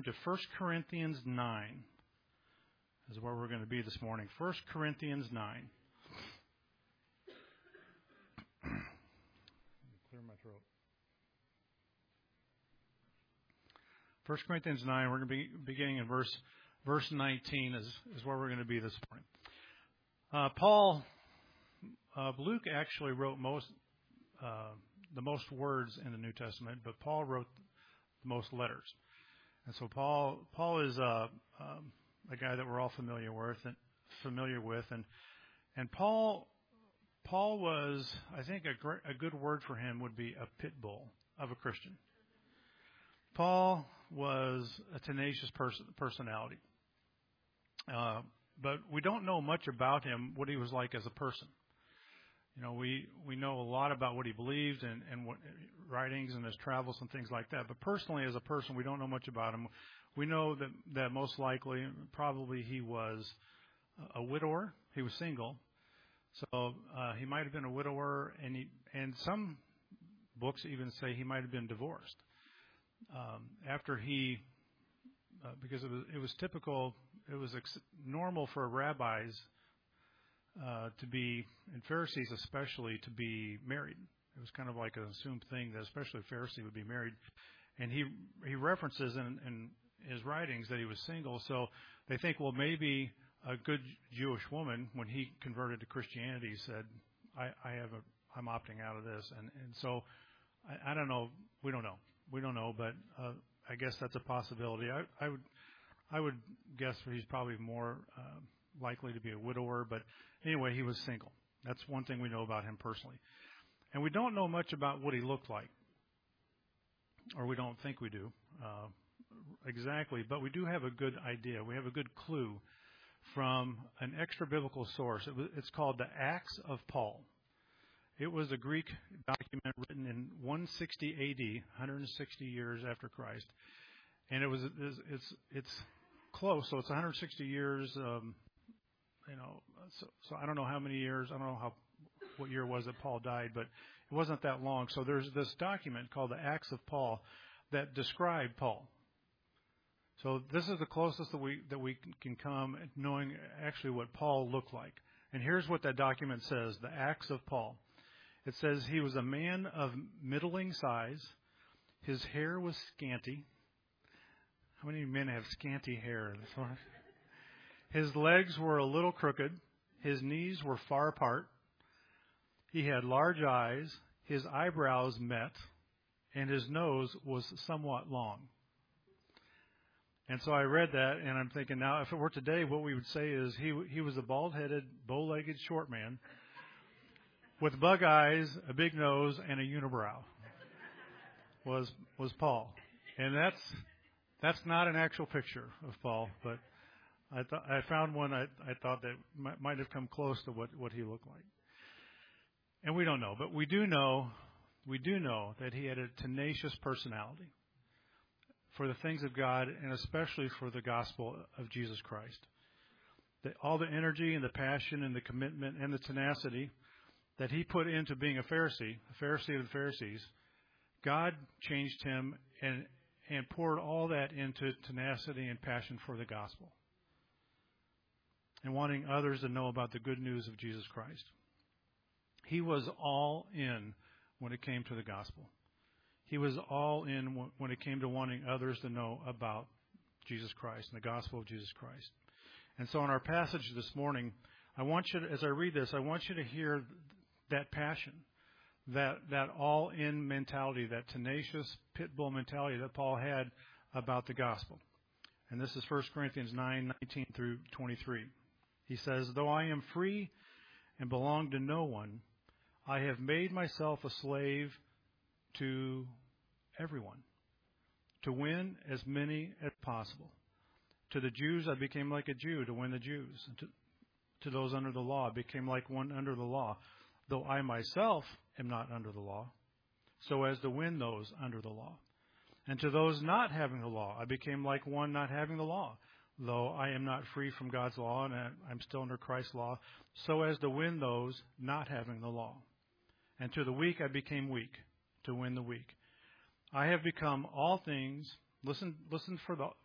to 1 Corinthians 9. This is where we're going to be this morning. 1 Corinthians 9. Clear my throat. 1 Corinthians 9, we're going to be beginning in verse 19 is where we're going to be this morning. Luke actually wrote the most words in the New Testament, but Paul wrote the most letters. And so Paul is a guy that we're all familiar with, and Paul was, I think, a good word for him would be a pit bull of a Christian. Paul was a tenacious personality, but we don't know much about him, what he was like as a person. You know, we know a lot about what he believed and what writings and his travels and things like that. But personally, as a person, we don't know much about him. We know that most likely, probably he was a widower. He was single, so he might have been a widower, and some books even say he might have been divorced. After because it was typical, it was normal for rabbis to be, and Pharisees especially, to be married. It was kind of like an assumed thing that especially a Pharisee would be married. And he references in his writings that he was single. So they think, well, maybe a good Jewish woman, when he converted to Christianity, said, I'm opting out of this. And so I don't know. We don't know, but I guess that's a possibility. I would guess he's probably more likely to be a widower, but anyway, he was single. That's one thing we know about him personally. And we don't know much about what he looked like, or we don't think we do exactly, but we do have a good idea. We have a good clue from an extra-biblical source. It's called the Acts of Paul. It was a Greek document written in 160 A.D., 160 years after Christ, and it's close. So it's 160 years. So I don't know how many years. I don't know what year it was that Paul died, but it wasn't that long. So there's this document called the Acts of Paul that describe Paul. So this is the closest that we can come at knowing actually what Paul looked like. And here's what that document says: the Acts of Paul. It says he was a man of middling size. His hair was scanty. How many men have scanty hair? His legs were a little crooked. His knees were far apart. He had large eyes. His eyebrows met, and his nose was somewhat long. And so I read that, and I'm thinking, now, if it were today, what we would say is he was a bald-headed, bow-legged short man with bug eyes, a big nose, and a unibrow. Was Paul. And that's not an actual picture of Paul, but I found one I thought that might have come close to what he looked like. And we don't know, but we do know that he had a tenacious personality for the things of God, and especially for the gospel of Jesus Christ. That all the energy and the passion and the commitment and the tenacity that he put into being a Pharisee of the Pharisees, God changed him and poured all that into tenacity and passion for the gospel, and wanting others to know about the good news of Jesus Christ. He was all in when it came to the gospel. He was all in when it came to wanting others to know about Jesus Christ and the gospel of Jesus Christ. And so in our passage this morning, as I read this, I want you to hear that passion, that all-in mentality, that tenacious pit bull mentality that Paul had about the gospel. And this is 1 Corinthians 9:19 through 23. He says, "Though I am free and belong to no one, I have made myself a slave to everyone, to win as many as possible. To the Jews I became like a Jew to win the Jews. And to those under the law I became like one under the law, though I myself am not under the law, so as to win those under the law. And to those not having the law I became like one not having the law, though I am not free from God's law and I'm still under Christ's law, so as to win those not having the law. And to the weak I became weak to win the weak. I have become all things," listen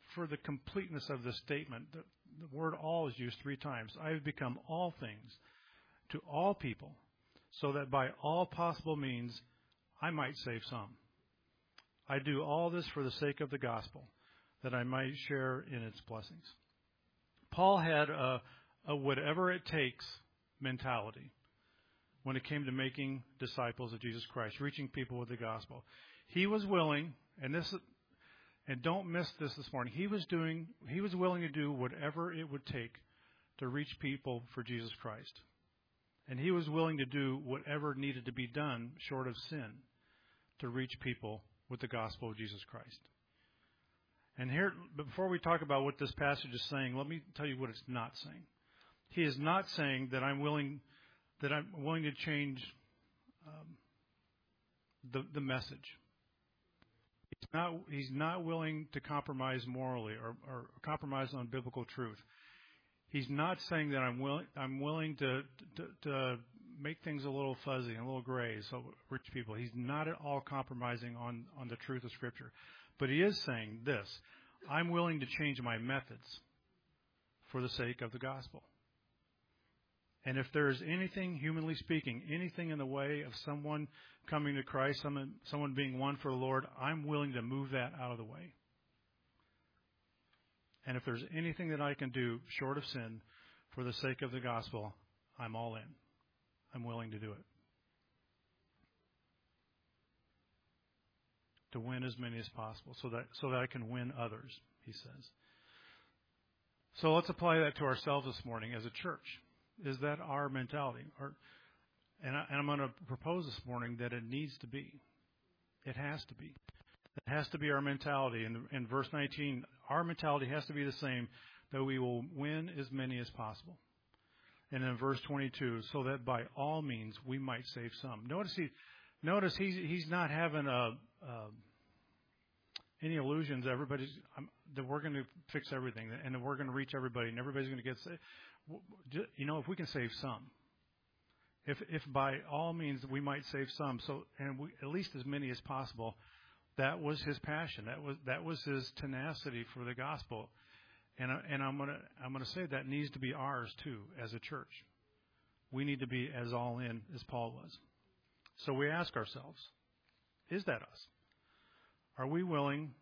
for the completeness of this statement, the word all is used 3 times. I have become all things to all people, so that by all possible means I might save some. I do all this for the sake of the gospel, that I might share in its blessings. Paul had a whatever it takes mentality when it came to making disciples of Jesus Christ, reaching people with the gospel. He was willing, and don't miss this morning, he was willing to do whatever it would take to reach people for Jesus Christ. And he was willing to do whatever needed to be done short of sin to reach people with the gospel of Jesus Christ. And here, before we talk about what this passage is saying, let me tell you what it's not saying. He is not saying that I'm willing to change the message. He's not willing to compromise morally or compromise on biblical truth. He's not saying that I'm willing to make things a little fuzzy and a little gray so rich people. He's not at all compromising on the truth of Scripture. But he is saying this: I'm willing to change my methods for the sake of the gospel. And if there is anything, humanly speaking, anything in the way of someone coming to Christ, someone being won for the Lord, I'm willing to move that out of the way. And if there's anything that I can do short of sin for the sake of the gospel, I'm all in. I'm willing to do it. To win as many as possible, so that I can win others, he says. So let's apply that to ourselves this morning as a church. Is that our mentality? And I'm going to propose this morning that it needs to be. It has to be. It has to be our mentality. In verse 19, our mentality has to be the same, that we will win as many as possible. And in verse 22, so that by all means we might save some. Notice he's not having any illusions. That we're going to fix everything and that we're going to reach everybody and everybody's going to get saved. If we can save some, if by all means we might save some, at least as many as possible. That was his passion. That was his tenacity for the gospel, and I'm gonna say that needs to be ours too as a church. We need to be as all in as Paul was. So we ask ourselves, is that us? Are we willing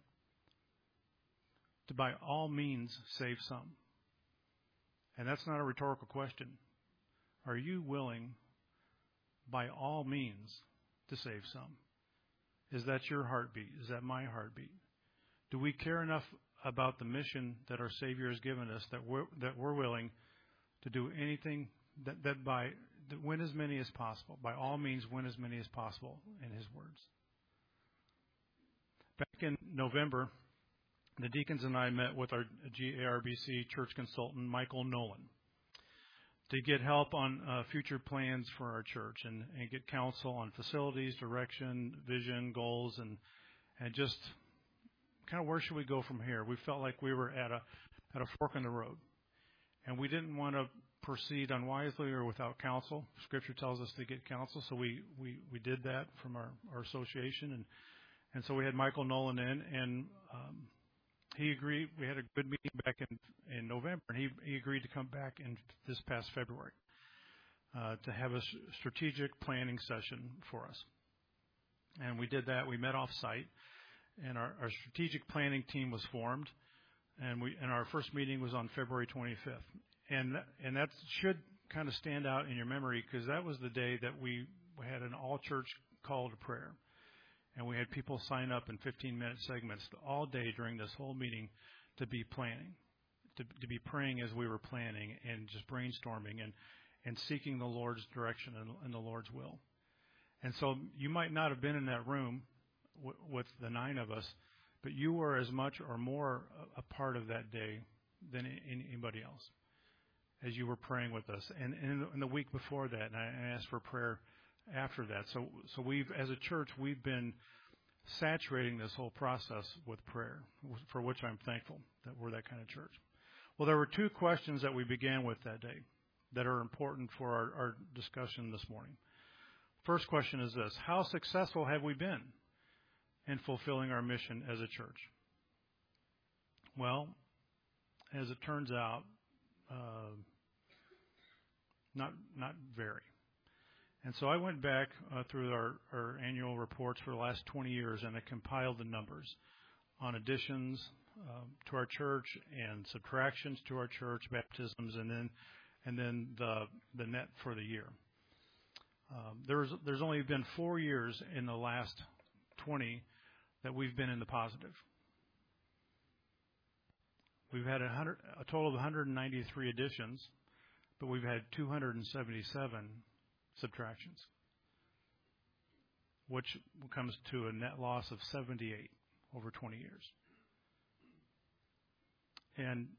to by all means save some? And that's not a rhetorical question. Are you willing by all means to save some? Is that your heartbeat? Is that my heartbeat? Do we care enough about the mission that our Savior has given us that we're willing to do anything that win as many as possible? By all means, win as many as possible, in his words. Back in November, the deacons and I met with our GARBC church consultant, Michael Nolan, to get help on future plans for our church and get counsel on facilities, direction, vision, goals, and just kind of where should we go from here. We felt like we were at a fork in the road, and we didn't want to proceed unwisely or without counsel. Scripture tells us to get counsel, so we did that from our association, and so we had Michael Nolan in, and he agreed. We had a good meeting back in November, and he agreed to come back in this past February to have a strategic planning session for us. And we did that. We met off-site, and our strategic planning team was formed, and our first meeting was on February 25th. And that should kind of stand out in your memory, because that was the day that we had an all-church call to prayer. And we had people sign up in 15-minute segments all day during this whole meeting to be planning, to be praying as we were planning and just brainstorming and seeking the Lord's direction and the Lord's will. And so you might not have been in that room with the 9 of us, but you were as much or more a part of that day than anybody else as you were praying with us. And in the week before that, and I asked for prayer after that. So we've, as a church, we've been saturating this whole process with prayer, for which I'm thankful that we're that kind of church. Well, there were 2 questions that we began with that day that are important for our discussion this morning. First question is this: how successful have we been in fulfilling our mission as a church? Well, as it turns out, not very. And so I went back through our annual reports for the last 20 years, and I compiled the numbers on additions to our church and subtractions to our church, baptisms, and then the net for the year. There's only been 4 years in the last 20 that we've been in the positive. We've had a total of 193 additions, but we've had 277 subtractions, which comes to a net loss of 78 over 20 years. And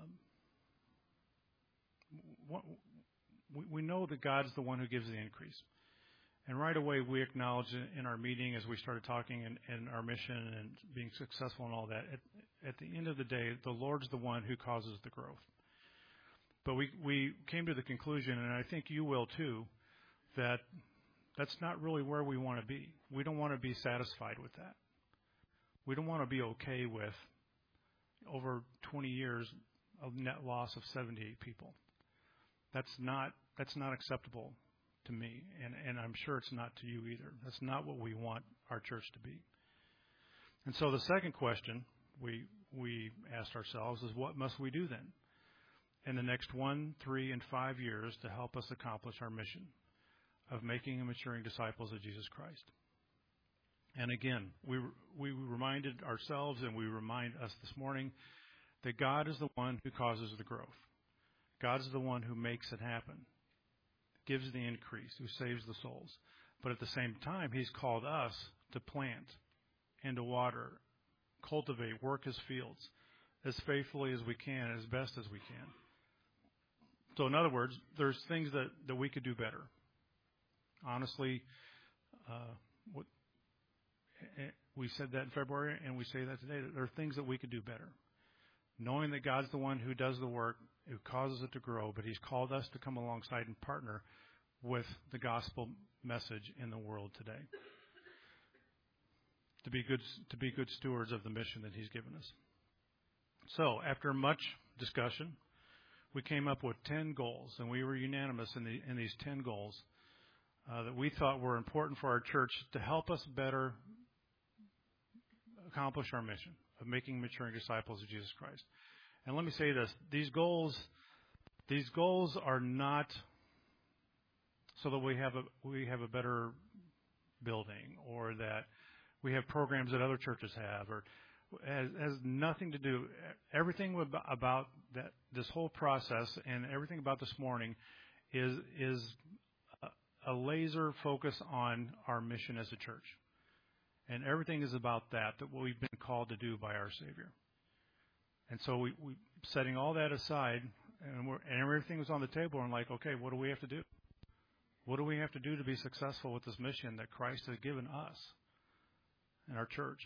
we know that God's the one who gives the increase. And right away, we acknowledged in our meeting as we started talking and our mission and being successful and all that, at the end of the day, the Lord's the one who causes the growth. But we came to the conclusion, and I think you will too, that that's not really where we want to be. We don't want to be satisfied with that. We don't want to be okay with over 20 years of net loss of 78 people. That's not acceptable to me, and I'm sure it's not to you either. That's not what we want our church to be. And so the second question we asked ourselves is, what must we do then in the next 1, 3, and 5 years to help us accomplish our mission of making and maturing disciples of Jesus Christ? And again, we reminded ourselves, and we remind us this morning, that God is the one who causes the growth. God is the one who makes it happen, gives the increase, who saves the souls. But at the same time, He's called us to plant and to water, cultivate, work His fields as faithfully as we can, as best as we can. So in other words, there's things that we could do better. Honestly, we said that in February, and we say that today. There are things that we could do better. Knowing that God's the one who does the work, who causes it to grow, but He's called us to come alongside and partner with the gospel message in the world today. To be good stewards of the mission that He's given us. So, after much discussion, we came up with 10 goals, and we were unanimous in these 10 goals that we thought were important for our church to help us better accomplish our mission of making and maturing disciples of Jesus Christ. And let me say this, these goals are not so that we have a better building, or that we have programs that other churches have, or has nothing to do. Everything about this whole process and everything about this morning is a laser focus on our mission as a church. And everything is about that what we've been called to do by our Savior. And so we setting all that aside, and everything was on the table, and like, okay, what do we have to do? What do we have to do to be successful with this mission that Christ has given us in our church?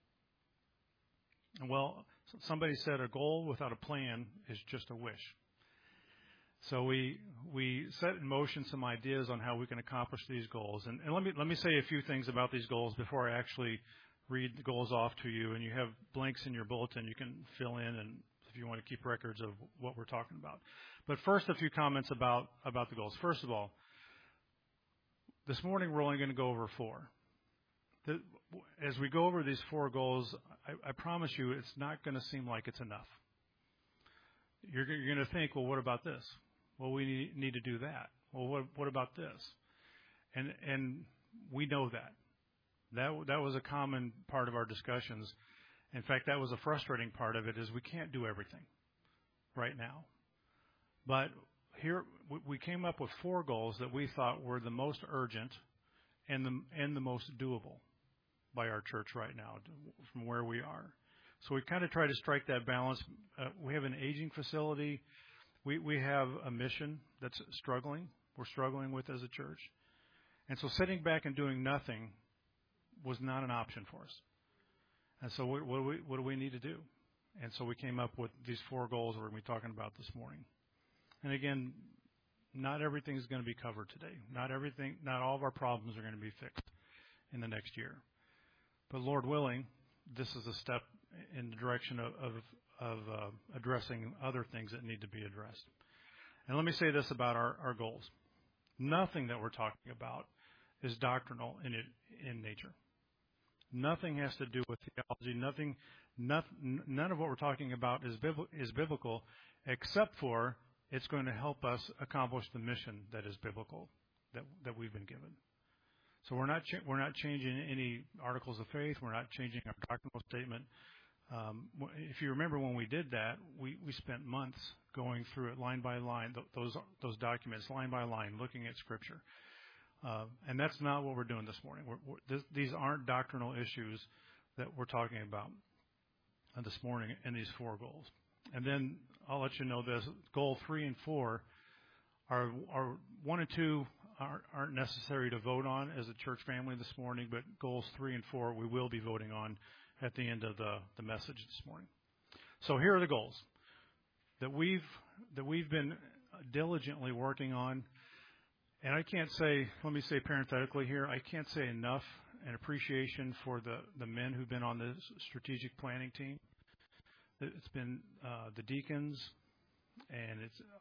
Well, somebody said a goal without a plan is just a wish. So we set in motion some ideas on how we can accomplish these goals. And let me say a few things about these goals before I actually read the goals off to you. And you have blanks in your bulletin. You can fill in, and if you want to keep records of what we're talking about. But first, a few comments about the goals. First of all, this morning we're only going to go over 4. As we go over these 4 goals, I promise you it's not going to seem like it's enough. You're going to think, well, what about this? Well, we need to do that. Well, what about this? And we know that. That was a common part of our discussions. In fact, that was a frustrating part of it, is we can't do everything right now. But here we came up with 4 goals that we thought were the most urgent and the most doable by our church right now from where we are. So we kind of try to strike that balance. We have an aging facility. We have a mission that's struggling. We're struggling with as a church. And so sitting back and doing nothing was not an option for us. And so what do we need to do? And so we came up with these 4 goals we're going to be talking about this morning. And again, not everything is going to be covered today. Not all of our problems are going to be fixed in the next year. But Lord willing, this is a step in the direction addressing other things that need to be addressed. And let me say this about our goals. Nothing that we're talking about is doctrinal in nature. Nothing has to do with theology. None of what we're talking about is biblical, except for it's going to help us accomplish the mission that is biblical, that we've been given. So we're not changing any articles of faith. We're not changing our doctrinal statement. If you remember when we did that, we spent months going through it line by line, those documents line by line, looking at Scripture. And that's not what we're doing this morning. These aren't doctrinal issues that we're talking about this morning in these 4 goals. And then I'll let you know this: goal 3 and 4 are 1 and 2 aren't necessary to vote on as a church family this morning, but goals 3 and 4 we will be voting on at the end of the message this morning. So here are the goals that we've been diligently working on. And I can't say, let me say parenthetically here, I can't say enough in appreciation for the men who've been on the strategic planning team. It's been the deacons, and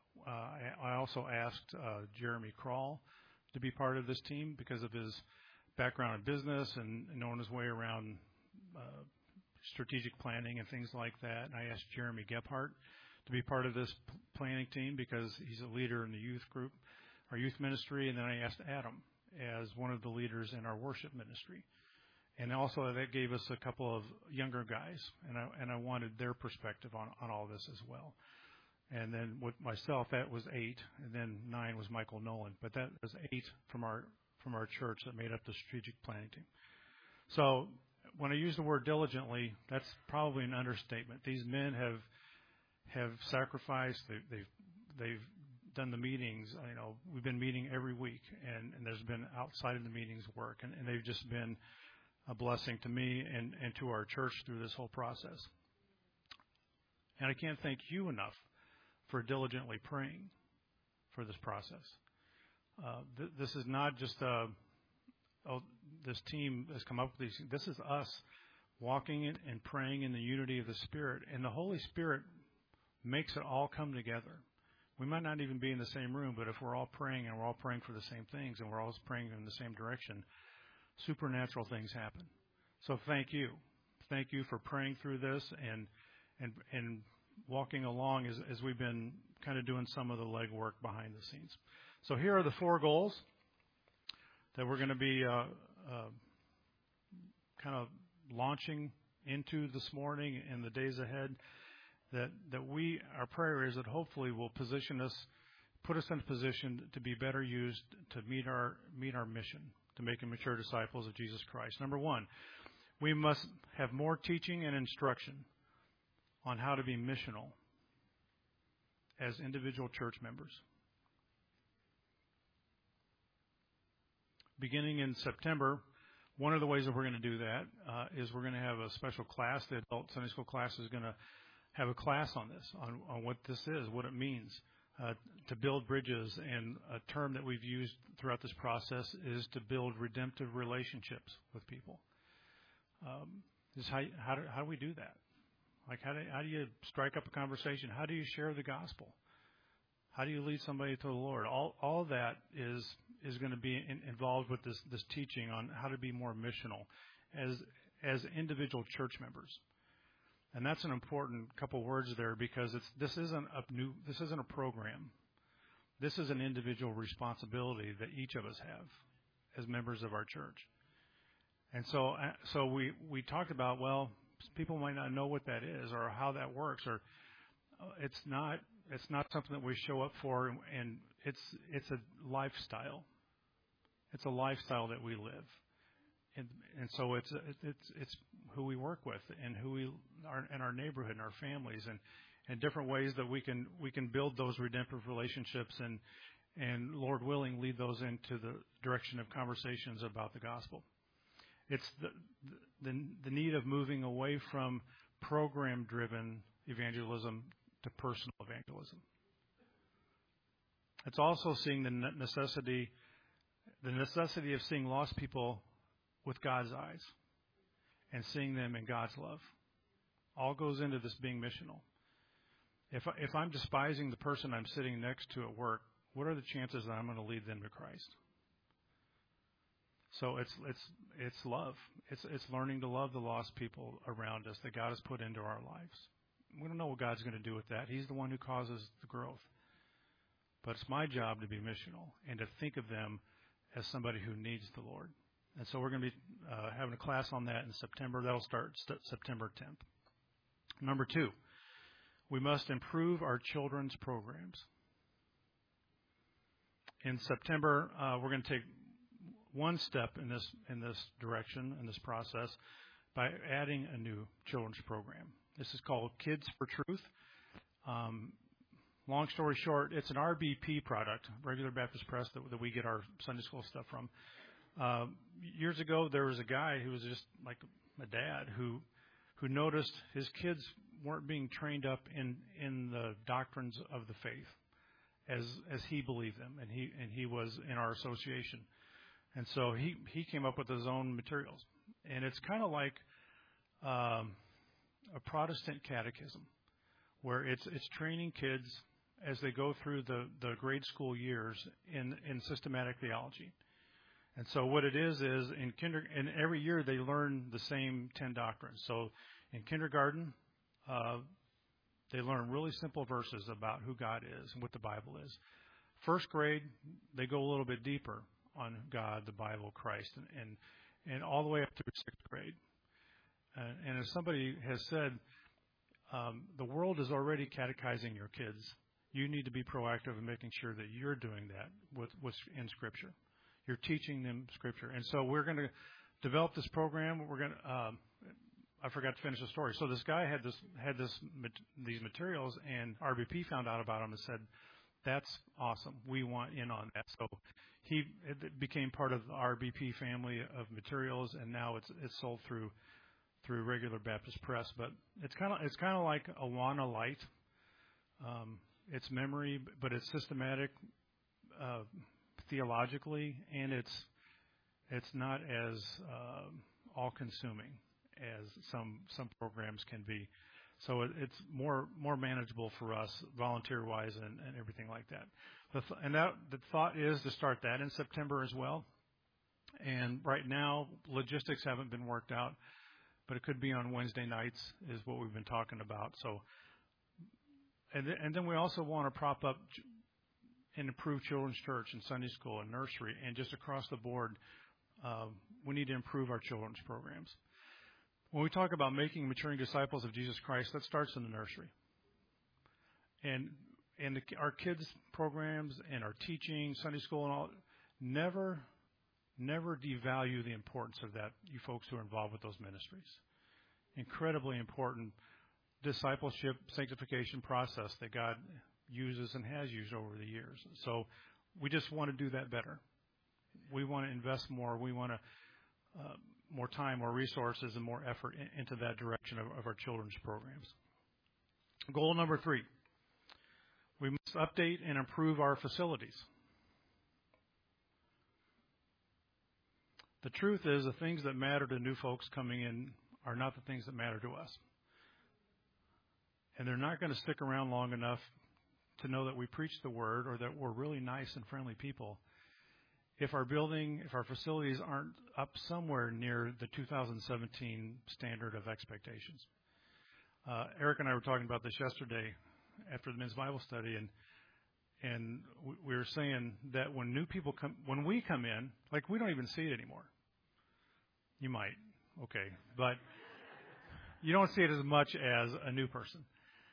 I also asked Jeremy Kroll to be part of this team because of his background in business and knowing his way around strategic planning and things like that. And I asked Jeremy Gebhardt to be part of this planning team because he's a leader in the youth group, our youth ministry. And then I asked Adam as one of the leaders in our worship ministry. And also that gave us a couple of younger guys, and I wanted their perspective on all this as well. And then with myself, that was 8, and then 9 was Michael Nolan. But that was 8 from our church that made up the strategic planning team. So when I use the word diligently, that's probably an understatement. These men have sacrificed. They've done the meetings. You know, we've been meeting every week, and there's been outside of the meetings work, and they've just been a blessing to me and to our church through this whole process. And I can't thank you enough for diligently praying for this process. This is not just this team has come up with these. This is us walking in and praying in the unity of the Spirit, and the Holy Spirit makes it all come together. We might not even be in the same room, but if we're all praying and we're all praying for the same things and we're all praying in the same direction, supernatural things happen. So thank you. Thank you for praying through this and walking along as we've been kind of doing some of the legwork behind the scenes. So here are the 4 goals that we're going to be kind of launching into this morning and the days ahead. That our prayer is that hopefully will put us in a position to be better used to meet our mission, to make and mature disciples of Jesus Christ. Number 1, we must have more teaching and instruction on how to be missional as individual church members. Beginning in September, one of the ways that we're going to do that is we're going to have a special class. The adult Sunday school class is going to have a class on this, on what this is, what it means to build bridges. And a term that we've used throughout this process is to build redemptive relationships with people. How do we do that? Like how do you strike up a conversation? How do you share the gospel? How do you lead somebody to the Lord? All that is going to be involved with this teaching on how to be more missional as individual church members. And that's an important couple words there because this isn't a program. This is an individual responsibility that each of us have as members of our church. And so we talked about, well, people might not know what that is or how that works, or it's not something that we show up for, and it's a lifestyle. It's a lifestyle that we live. And so it's who we work with and who we are in our neighborhood and our families and different ways that we can build those redemptive relationships and Lord willing lead those into the direction of conversations about the gospel. It's the need of moving away from program-driven evangelism to personal evangelism. It's also seeing the necessity of seeing lost people with God's eyes and seeing them in God's love. All goes into this being missional. If I'm despising the person I'm sitting next to at work, what are the chances that I'm going to lead them to Christ? So it's love. It's learning to love the lost people around us that God has put into our lives. We don't know what God's going to do with that. He's the one who causes the growth. But it's my job to be missional and to think of them as somebody who needs the Lord. And so we're going to be having a class on that in September. That'll start September 10th. Number 2, we must improve our children's programs. In September, we're going to take one step in this direction, in this process, by adding a new children's program. This is called Kids for Truth. Long story short, it's an RBP product, Regular Baptist Press, that we get our Sunday school stuff from. Years ago, there was a guy who was just like a dad who noticed his kids weren't being trained up in the doctrines of the faith as he believed them, and he was in our association. And so he came up with his own materials. And it's kind of like a Protestant catechism, where it's training kids as they go through the grade school years in systematic theology. And so what it is in every year they learn the same 10 doctrines. So in kindergarten, they learn really simple verses about who God is and what the Bible is. First grade, they go a little bit deeper on God, the Bible, Christ, and all the way up through sixth grade. And as somebody has said, the world is already catechizing your kids. You need to be proactive in making sure that you're doing that with what's in Scripture. You're teaching them Scripture. And so we're going to develop this program. We're going to I forgot to finish the story. So this guy had these materials, and RBP found out about them and said, "That's awesome. We want in on that." So it became part of the RBP family of materials, and now it's sold through Regular Baptist Press. But it's kind of like Awana Light. It's memory, but it's systematic theologically, and it's not as all-consuming as some programs can be. So it's more manageable for us, volunteer-wise, and everything like that. The thought is to start that in September as well. And right now, logistics haven't been worked out, but it could be on Wednesday nights is what we've been talking about. So, and then we also want to prop up and improve children's church and Sunday school and nursery, and just across the board, we need to improve our children's programs. When we talk about making maturing disciples of Jesus Christ, that starts in the nursery. And our kids' programs and our teaching, Sunday school and all, never devalue the importance of that, you folks who are involved with those ministries. Incredibly important discipleship, sanctification process that God uses and has used over the years. So we just want to do that better. We want to invest more. We want to more time, more resources, and more effort into that direction of our children's programs. Goal number 3, we must update and improve our facilities. The truth is, the things that matter to new folks coming in are not the things that matter to us. And they're not going to stick around long enough to know that we preach the word or that we're really nice and friendly people if our facilities aren't up somewhere near the 2017 standard of expectations. Eric and I were talking about this yesterday after the men's Bible study, and we were saying that when new people when we come in, like, we don't even see it anymore. You might, okay, but you don't see it as much as a new person.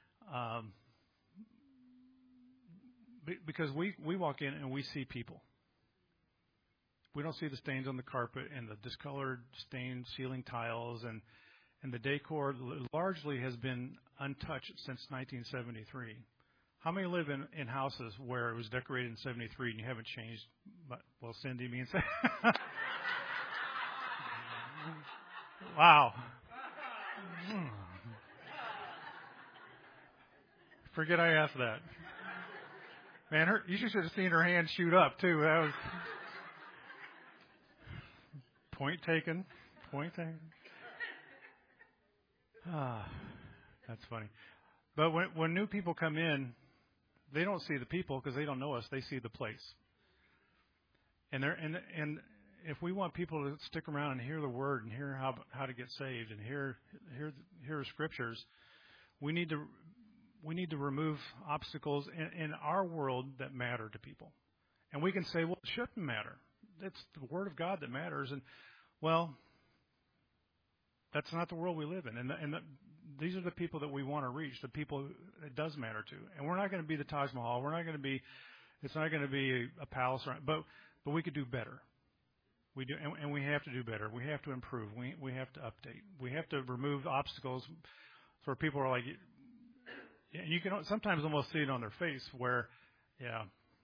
Because we walk in and we see people. We don't see the stains on the carpet and the discolored stained ceiling tiles, and the decor largely has been untouched since 1973. How many live in houses where it was decorated in 73 and you haven't changed? Well, Cindy means wow. Forget I asked that. Man, you should have seen her hand shoot up too. That was point taken. Point taken. That's funny. But when new people come in, they don't see the people because they don't know us. They see the place. And if we want people to stick around and hear the word and hear how to get saved and hear scriptures, we need to remove obstacles in our world that matter to people. And we can say, well, it shouldn't matter. It's the Word of God that matters. And, well, that's not the world we live in. And these are the people that we want to reach, the people it does matter to. And we're not going to be the Taj Mahal. It's not going to be a palace. But we could do better. We do, and we have to do better. We have to improve. We have to update. We have to remove obstacles where people are like, and you can sometimes almost see it on their face where, yeah,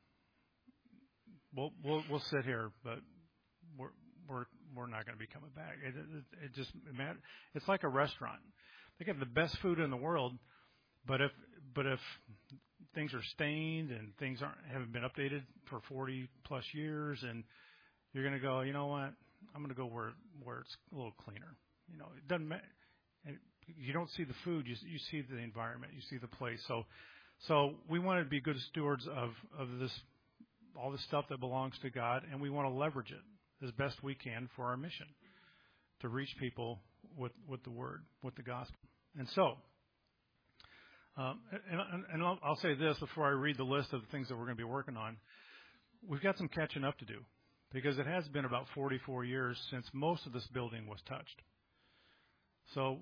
we'll sit here, but we're not going to be coming back. It's like a restaurant. They get the best food in the world, but if things are stained and things haven't been updated for 40 plus years, and you're going to go, you know what? I'm going to go where it's a little cleaner. It doesn't matter. You don't see the food. You see the environment. You see the place. So we want to be good stewards of this, all the stuff that belongs to God, and we want to leverage it as best we can for our mission to reach people with the Word, with the gospel. And so, and I'll say this before I read the list of the things that we're going to be working on. We've got some catching up to do because it has been about 44 years since most of this building was touched. So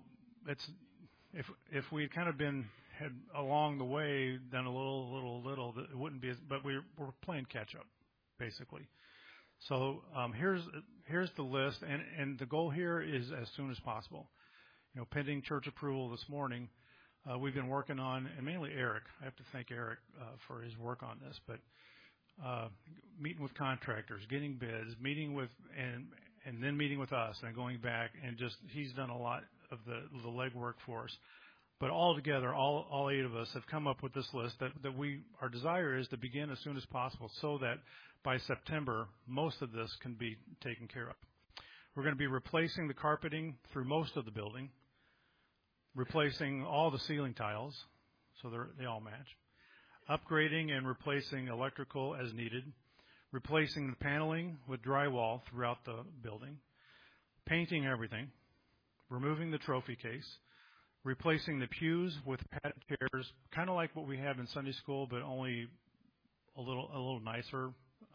if we had kind of had along the way done a little, it wouldn't be but we're playing catch up, basically. So here's the list, and the goal here is as soon as possible. Pending church approval this morning, we've been working on, and mainly Eric. I have to thank Eric for his work on this, but meeting with contractors, getting bids, meeting with and then meeting with us and going back, and just he's done a lot of the legwork for us. But all together, all 8 of us have come up with this list that our desire is to begin as soon as possible so that by September, most of this can be taken care of. We're going to be replacing the carpeting through most of the building, replacing all the ceiling tiles so they all match, upgrading and replacing electrical as needed, replacing the paneling with drywall throughout the building, painting everything, removing the trophy case, replacing the pews with padded chairs, kind of like what we have in Sunday school, but only a little nicer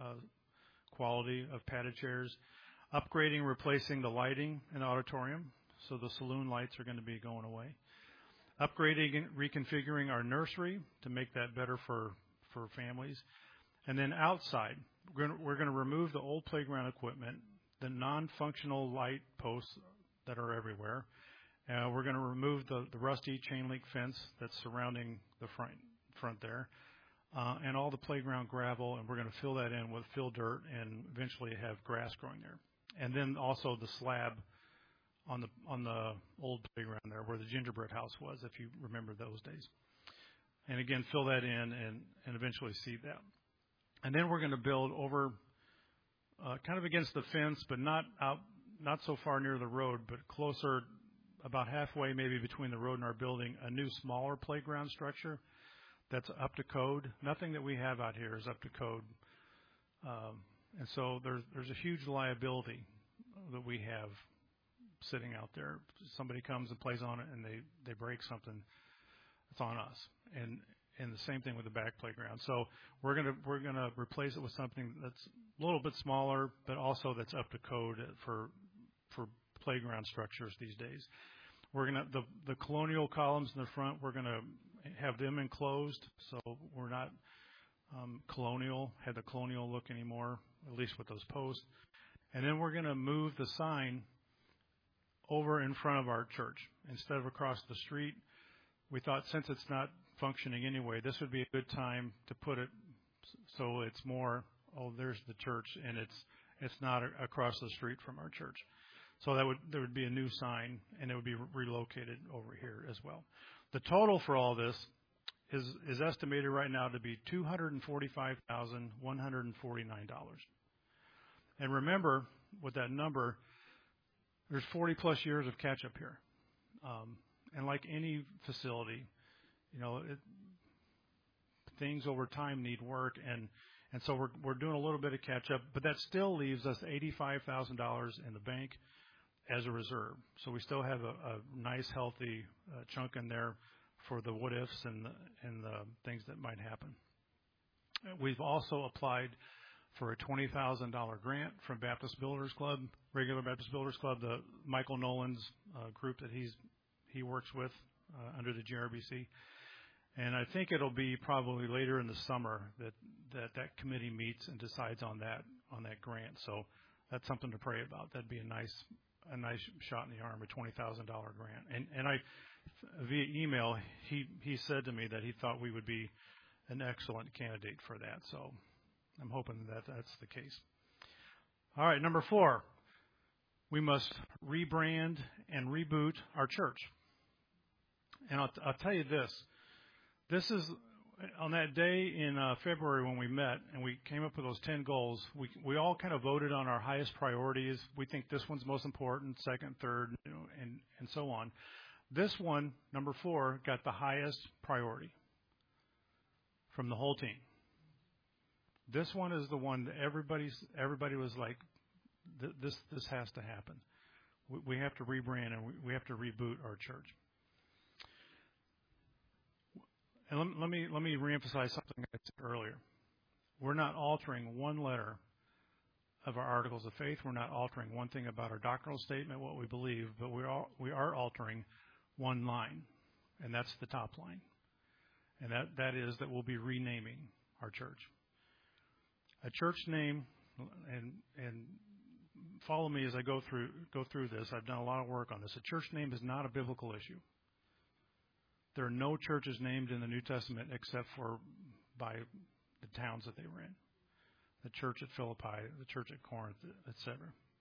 quality of padded chairs, upgrading, replacing the lighting in the auditorium, so the saloon lights are going to be going away, upgrading and reconfiguring our nursery to make that better for families, and then outside, we're going to remove the old playground equipment, the non-functional light posts that are everywhere. We're going to remove the rusty chain link fence that's surrounding the front there, and all the playground gravel, and we're going to fill that in with fill dirt and eventually have grass growing there. And then also the slab on the old playground there where the gingerbread house was, if you remember those days. And again, fill that in and eventually seed that. And then we're going to build over kind of against the fence, but not so far near the road, but closer, about halfway maybe between the road and our building, a new smaller playground structure that's up to code. Nothing that we have out here is up to code. And so there's a huge liability that we have sitting out there. Somebody comes and plays on it and they break something, it's on us. And the same thing with the back playground. So we're gonna replace it with something that's a little bit smaller, but also that's up to code for playground structures these days. We're gonna the colonial columns in the front. We're gonna have them enclosed, so we're not have the colonial look anymore, at least with those posts. And then we're gonna move the sign over in front of our church instead of across the street. We thought since it's not functioning anyway, this would be a good time to put it so it's more, there's the church, and it's not across the street from our church. So there would be a new sign, and it would be relocated over here as well. The total for all this is estimated right now to be $245,149. And remember, with that number, there's 40 plus years of catch up here. And like any facility, things over time need work, and so we're doing a little bit of catch up, but that still leaves us $85,000 in the bank as a reserve. So we still have a nice, healthy chunk in there for the what ifs and the things that might happen. We've also applied for a $20,000 grant from Baptist Builders Club, regular Baptist Builders Club, the Michael Nolan's group that he works with under the GRBC. And I think it'll be probably later in the summer that committee meets and decides on that grant. So that's something to pray about. That'd be a nice shot in the arm, a $20,000 grant. And I, via email, he said to me that he thought we would be an excellent candidate for that. So I'm hoping that that's the case. All right, number 4, we must rebrand and reboot our church. And I'll tell you this. This is on that day in February when we met and we came up with those 10 goals. We all kind of voted on our highest priorities. We think this one's most important, second, third, and so on. This one, number 4, got the highest priority from the whole team. This one is the one that everybody was like, this has to happen. We have to rebrand and we have to reboot our church. And let me reemphasize something I said earlier. We're not altering one letter of our articles of faith. We're not altering one thing about our doctrinal statement, what we believe, but we are altering one line, and that's the top line. And that is that we'll be renaming our church. A church name, and follow me as I go through this. I've done a lot of work on this. A church name is not a biblical issue. There are no churches named in the New Testament except for by the towns that they were in. The church at Philippi, the church at Corinth, etc.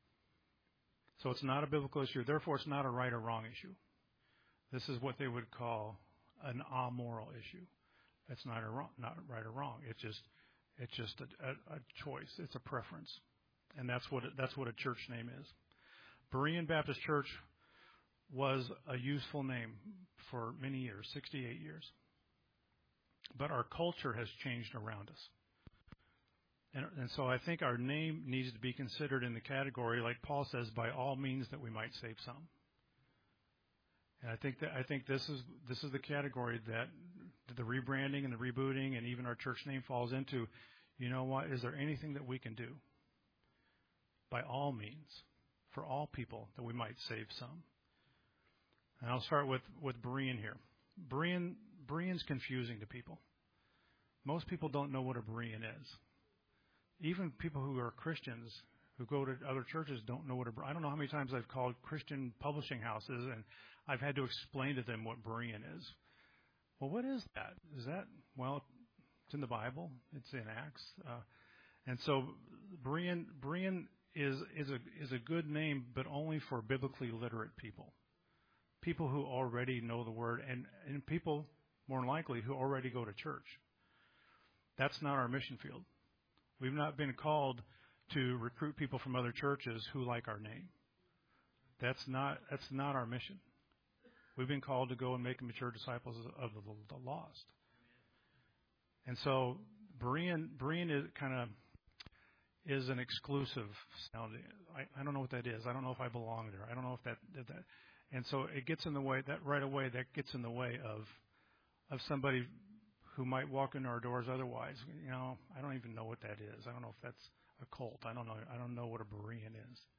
So it's not a biblical issue. Therefore, it's not a right or wrong issue. This is what they would call an amoral issue. It's not right or wrong. It's just a choice. It's a preference, and that's what a church name is. Berean Baptist Church was a useful name for many years, 68 years. But our culture has changed around us. And so I think our name needs to be considered in the category, like Paul says, by all means that we might save some. And I think this is the category that the rebranding and the rebooting and even our church name falls into. You know what? Is there anything that we can do by all means for all people that we might save some? And I'll start with Berean here. Berean's confusing to people. Most people don't know what a Berean is. Even people who are Christians who go to other churches don't know what I don't know how many times I've called Christian publishing houses and I've had to explain to them what Berean is. Well, what is that? Well, it's in the Bible. It's in Acts. And so Berean is a good name, but only for biblically literate people. People who already know the Word, and people, more than likely, who already go to church. That's not our mission field. We've not been called to recruit people from other churches who like our name. That's not our mission. We've been called to go and make mature disciples of the lost. And so Berean is an exclusive sound. I don't know what that is. I don't know if I belong there. I don't know if that. And so it gets in the way, that right away, that gets in the way of somebody who might walk into our doors otherwise. I don't even know what that is. I don't know if that's a cult. I don't know. I don't know what a Berean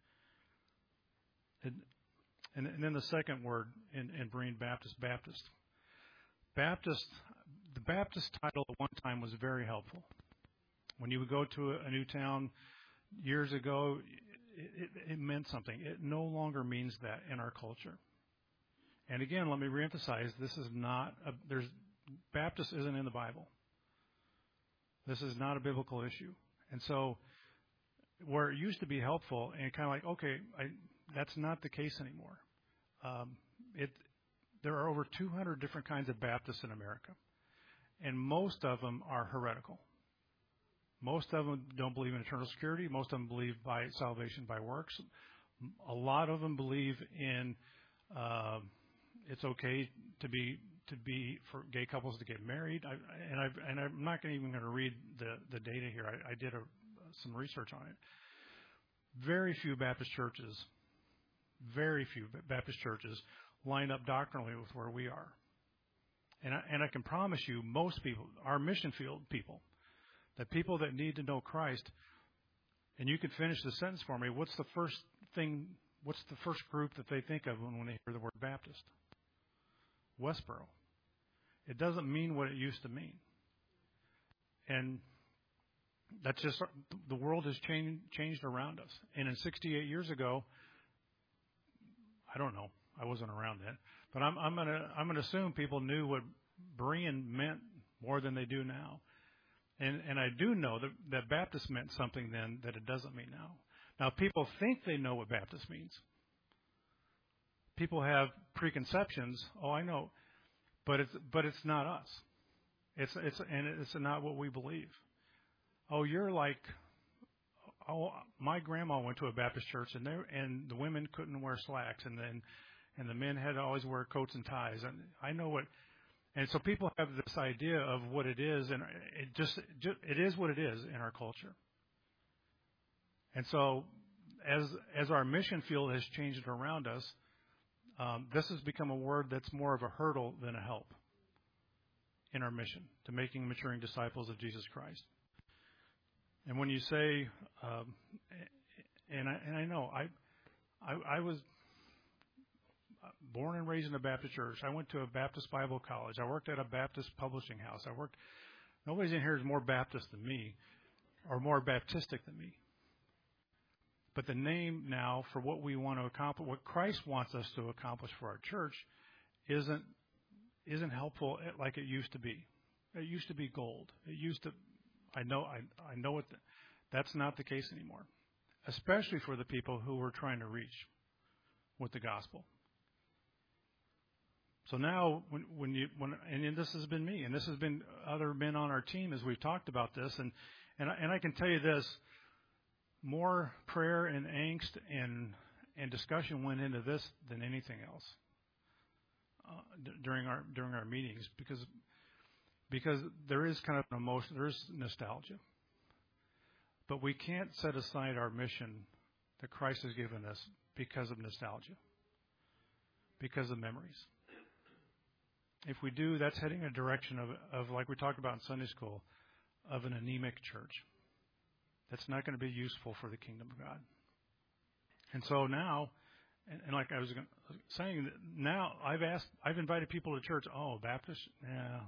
is. And then the second word in Berean Baptist. The Baptist title at one time was very helpful. When you would go to a new town years ago, it meant something. It no longer means that in our culture. And again, let me reemphasize, this is not Baptist isn't in the Bible. This is not a biblical issue. And so where it used to be helpful and kind of like, okay, that's not the case anymore. There are over 200 different kinds of Baptists in America, and most of them are heretical. Most of them don't believe in eternal security. Most of them believe by salvation by works. A lot of them believe in it's okay to for gay couples to get married. I'm not even going to read the data here. I did some research on it. Very few Baptist churches line up doctrinally with where we are. And I can promise you, most people, our mission field people, the people that need to know Christ, and you can finish the sentence for me. What's the first group that they think of when they hear the word Baptist? Westboro. It doesn't mean what it used to mean. And that's just, the world has changed around us. And 68 years ago, I don't know, I wasn't around then, but I'm gonna assume people knew what Berean meant more than they do now. And I do know that Baptist meant something then that it doesn't mean now. Now, people think they know what Baptist means. People have preconceptions. Oh, I know, but it's not us. It's not what we believe. Oh, you're like, oh, my grandma went to a Baptist church, and the women couldn't wear slacks, and the men had to always wear coats and ties. And I know what. And so people have this idea of what it is, and it is what it is in our culture. And so, as our mission field has changed around us, this has become a word that's more of a hurdle than a help in our mission to making and maturing disciples of Jesus Christ. And when you say, and I know I was born and raised in a Baptist church. I went to a Baptist Bible college. I worked at a Baptist publishing house. Nobody's in here is more Baptist than me or more Baptistic than me. But the name now for what we want to accomplish, what Christ wants us to accomplish for our church, isn't helpful like it used to be. It used to be gold. It used to. I know that's not the case anymore, especially for the people who we're trying to reach with the gospel. So now, and this has been me, and this has been other men on our team as we've talked about this, and I can tell you this: more prayer and angst and discussion went into this than anything else during our meetings, because there is kind of an emotion, there is nostalgia, but we can't set aside our mission that Christ has given us because of nostalgia, because of memories. If we do, that's heading in a direction of like we talked about in Sunday school, of an anemic church. That's not going to be useful for the kingdom of God. And so now, and like I was saying, now I've invited people to church. Oh, Baptist? Yeah.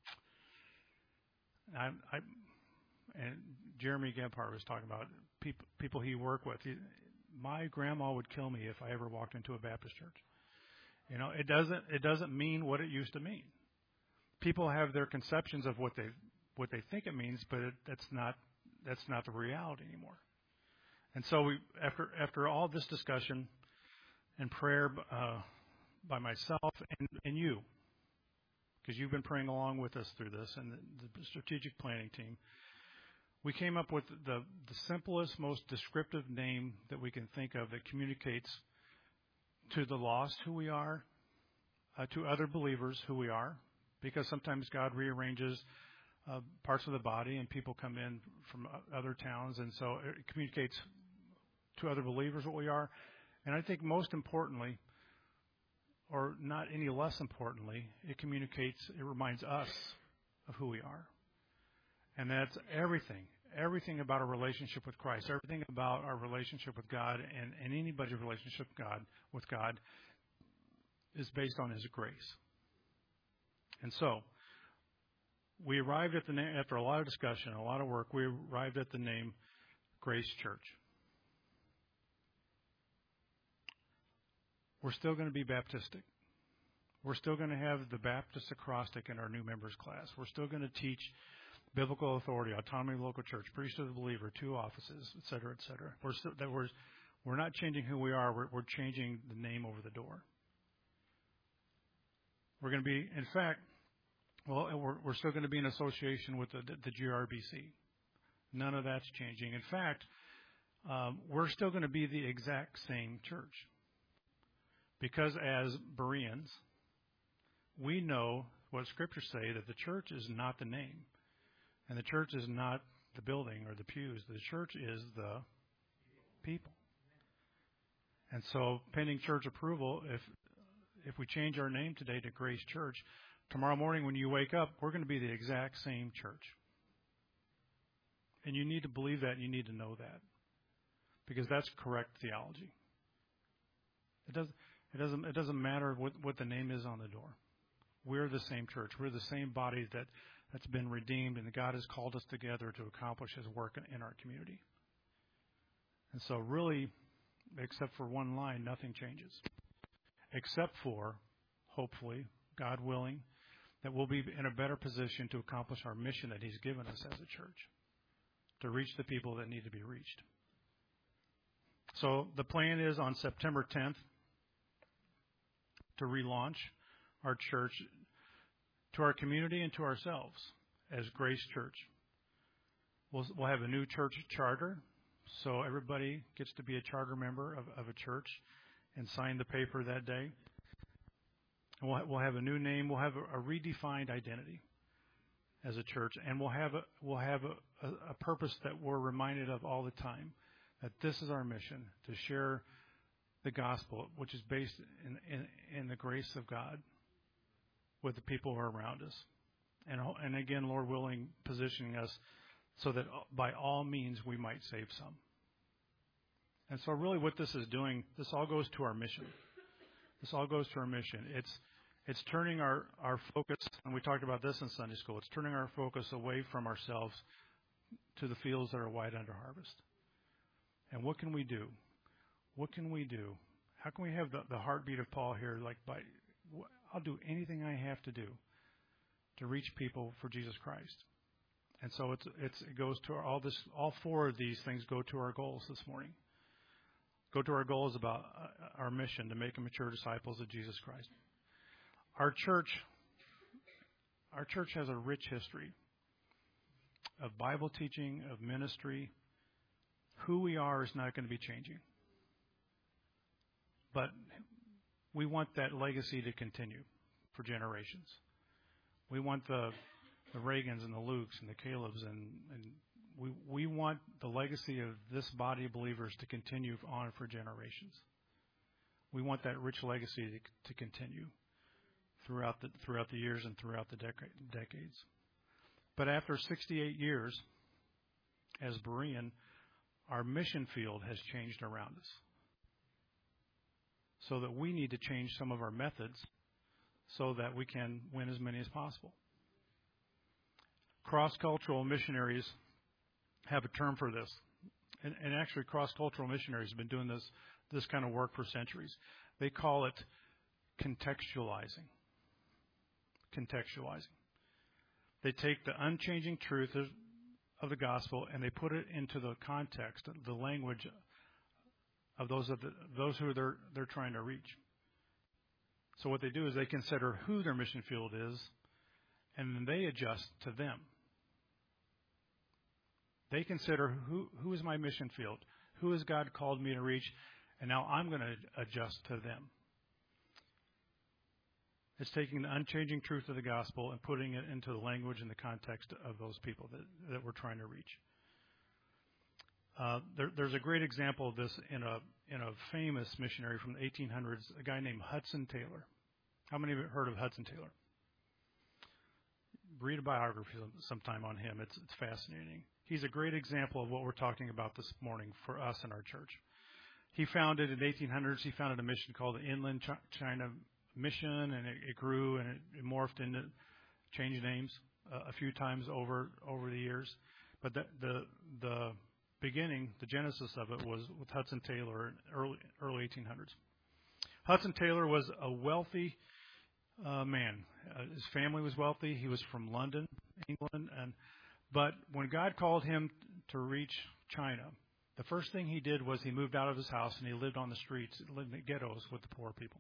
And Jeremy Gebhardt was talking about people he worked with. My grandma would kill me if I ever walked into a Baptist church. You know, it doesn't mean what it used to mean. People have their conceptions of what they think it means, but that's not the reality anymore. And so after all this discussion and prayer by myself and you, because you've been praying along with us through this, and the strategic planning team, we came up with the simplest, most descriptive name that we can think of that communicates to the lost who we are, to other believers who we are, because sometimes God rearranges parts of the body and people come in from other towns, and so it communicates to other believers what we are. And I think most importantly, or not any less importantly, it reminds us of who we are. And that's everything about our relationship with Christ, everything about our relationship with God and anybody's relationship with God is based on His grace. And so, we arrived at the name, after a lot of discussion, a lot of work, we arrived at the name Grace Church. We're still going to be Baptistic. We're still going to have the Baptist acrostic in our new members class. We're still going to teach biblical authority, autonomy of the local church, priesthood of the believer, 2 offices, et cetera, et cetera. We're not changing who we are. We're changing the name over the door. We're going to be, in fact, we're still going to be in association with the GRBC. None of that's changing. In fact, we're still going to be the exact same church. Because as Bereans, we know what Scriptures say, that the church is not the name. And the church is not the building or the pews. The church is the people. And so, pending church approval, if we change our name today to Grace Church, tomorrow morning when you wake up, we're going to be the exact same church. And you need to believe that, and you need to know that, because that's correct theology. It doesn't matter what the name is on the door. We're the same church. We're the same body that's been redeemed, and God has called us together to accomplish His work in our community. And so really, except for one line, nothing changes. Except for, hopefully, God willing, that we'll be in a better position to accomplish our mission that He's given us as a church, to reach the people that need to be reached. So the plan is on September 10th to relaunch our church to our community and to ourselves as Grace Church. We'll have a new church charter, so everybody gets to be a charter member of a church and sign the paper that day. And we'll have a new name. We'll have a redefined identity as a church, and we'll have a purpose that we're reminded of all the time, that this is our mission, to share the gospel, which is based in the grace of God with the people who are around us. And again, Lord willing, positioning us so that by all means we might save some. And so really what this is doing, this all goes to our mission. This all goes to our mission. It's turning our focus, and we talked about this in Sunday school, it's turning our focus away from ourselves to the fields that are white under harvest. And what can we do? What can we do? How can we have the heartbeat of Paul here, I'll do anything I have to do to reach people for Jesus Christ. And so it goes to all four of these things go to our goals this morning. Go to our goals about our mission to make mature disciples of Jesus Christ. Our church has a rich history of Bible teaching, of ministry. Who we are is not going to be changing. But we want that legacy to continue for generations. We want the Reagans and the Lukes and the Calebs, and we want the legacy of this body of believers to continue on for generations. We want that rich legacy to continue throughout the years and throughout the decades. But after 68 years as Berean, our mission field has changed around us, so that we need to change some of our methods so that we can win as many as possible. Cross-cultural missionaries have a term for this. And actually, cross-cultural missionaries have been doing this kind of work for centuries. They call it contextualizing. Contextualizing. They take the unchanging truth of the gospel and they put it into the context, the language of those who they're trying to reach. So what they do is they consider who their mission field is, and then they adjust to them. They consider who is my mission field, who has God called me to reach, and now I'm going to adjust to them. It's taking the unchanging truth of the gospel and putting it into the language and the context of those people that we're trying to reach. There's a great example of this in a famous missionary from the 1800s, a guy named Hudson Taylor. How many of you have heard of Hudson Taylor? Read a biography sometime on him. It's fascinating. He's a great example of what we're talking about this morning for us in our church. He founded in the 1800s, he founded a mission called the Inland China Mission, and it grew and it morphed into, changed names a few times over the years. But the beginning, the genesis of it was with Hudson Taylor in early 1800s. Hudson Taylor was a wealthy man. His family was wealthy. He was from London, England, but when God called him to reach China, the first thing he did was he moved out of his house and he lived on the streets, lived in the ghettos with the poor people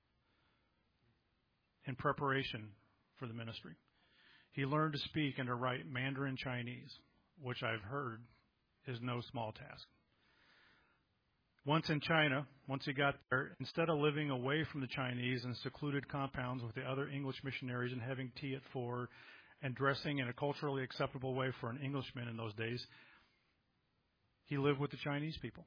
in preparation for the ministry. He learned to speak and to write Mandarin Chinese, which I've heard is no small task. Once in China, once he got there, instead of living away from the Chinese in secluded compounds with the other English missionaries and having tea at 4 and dressing in a culturally acceptable way for an Englishman in those days, he lived with the Chinese people.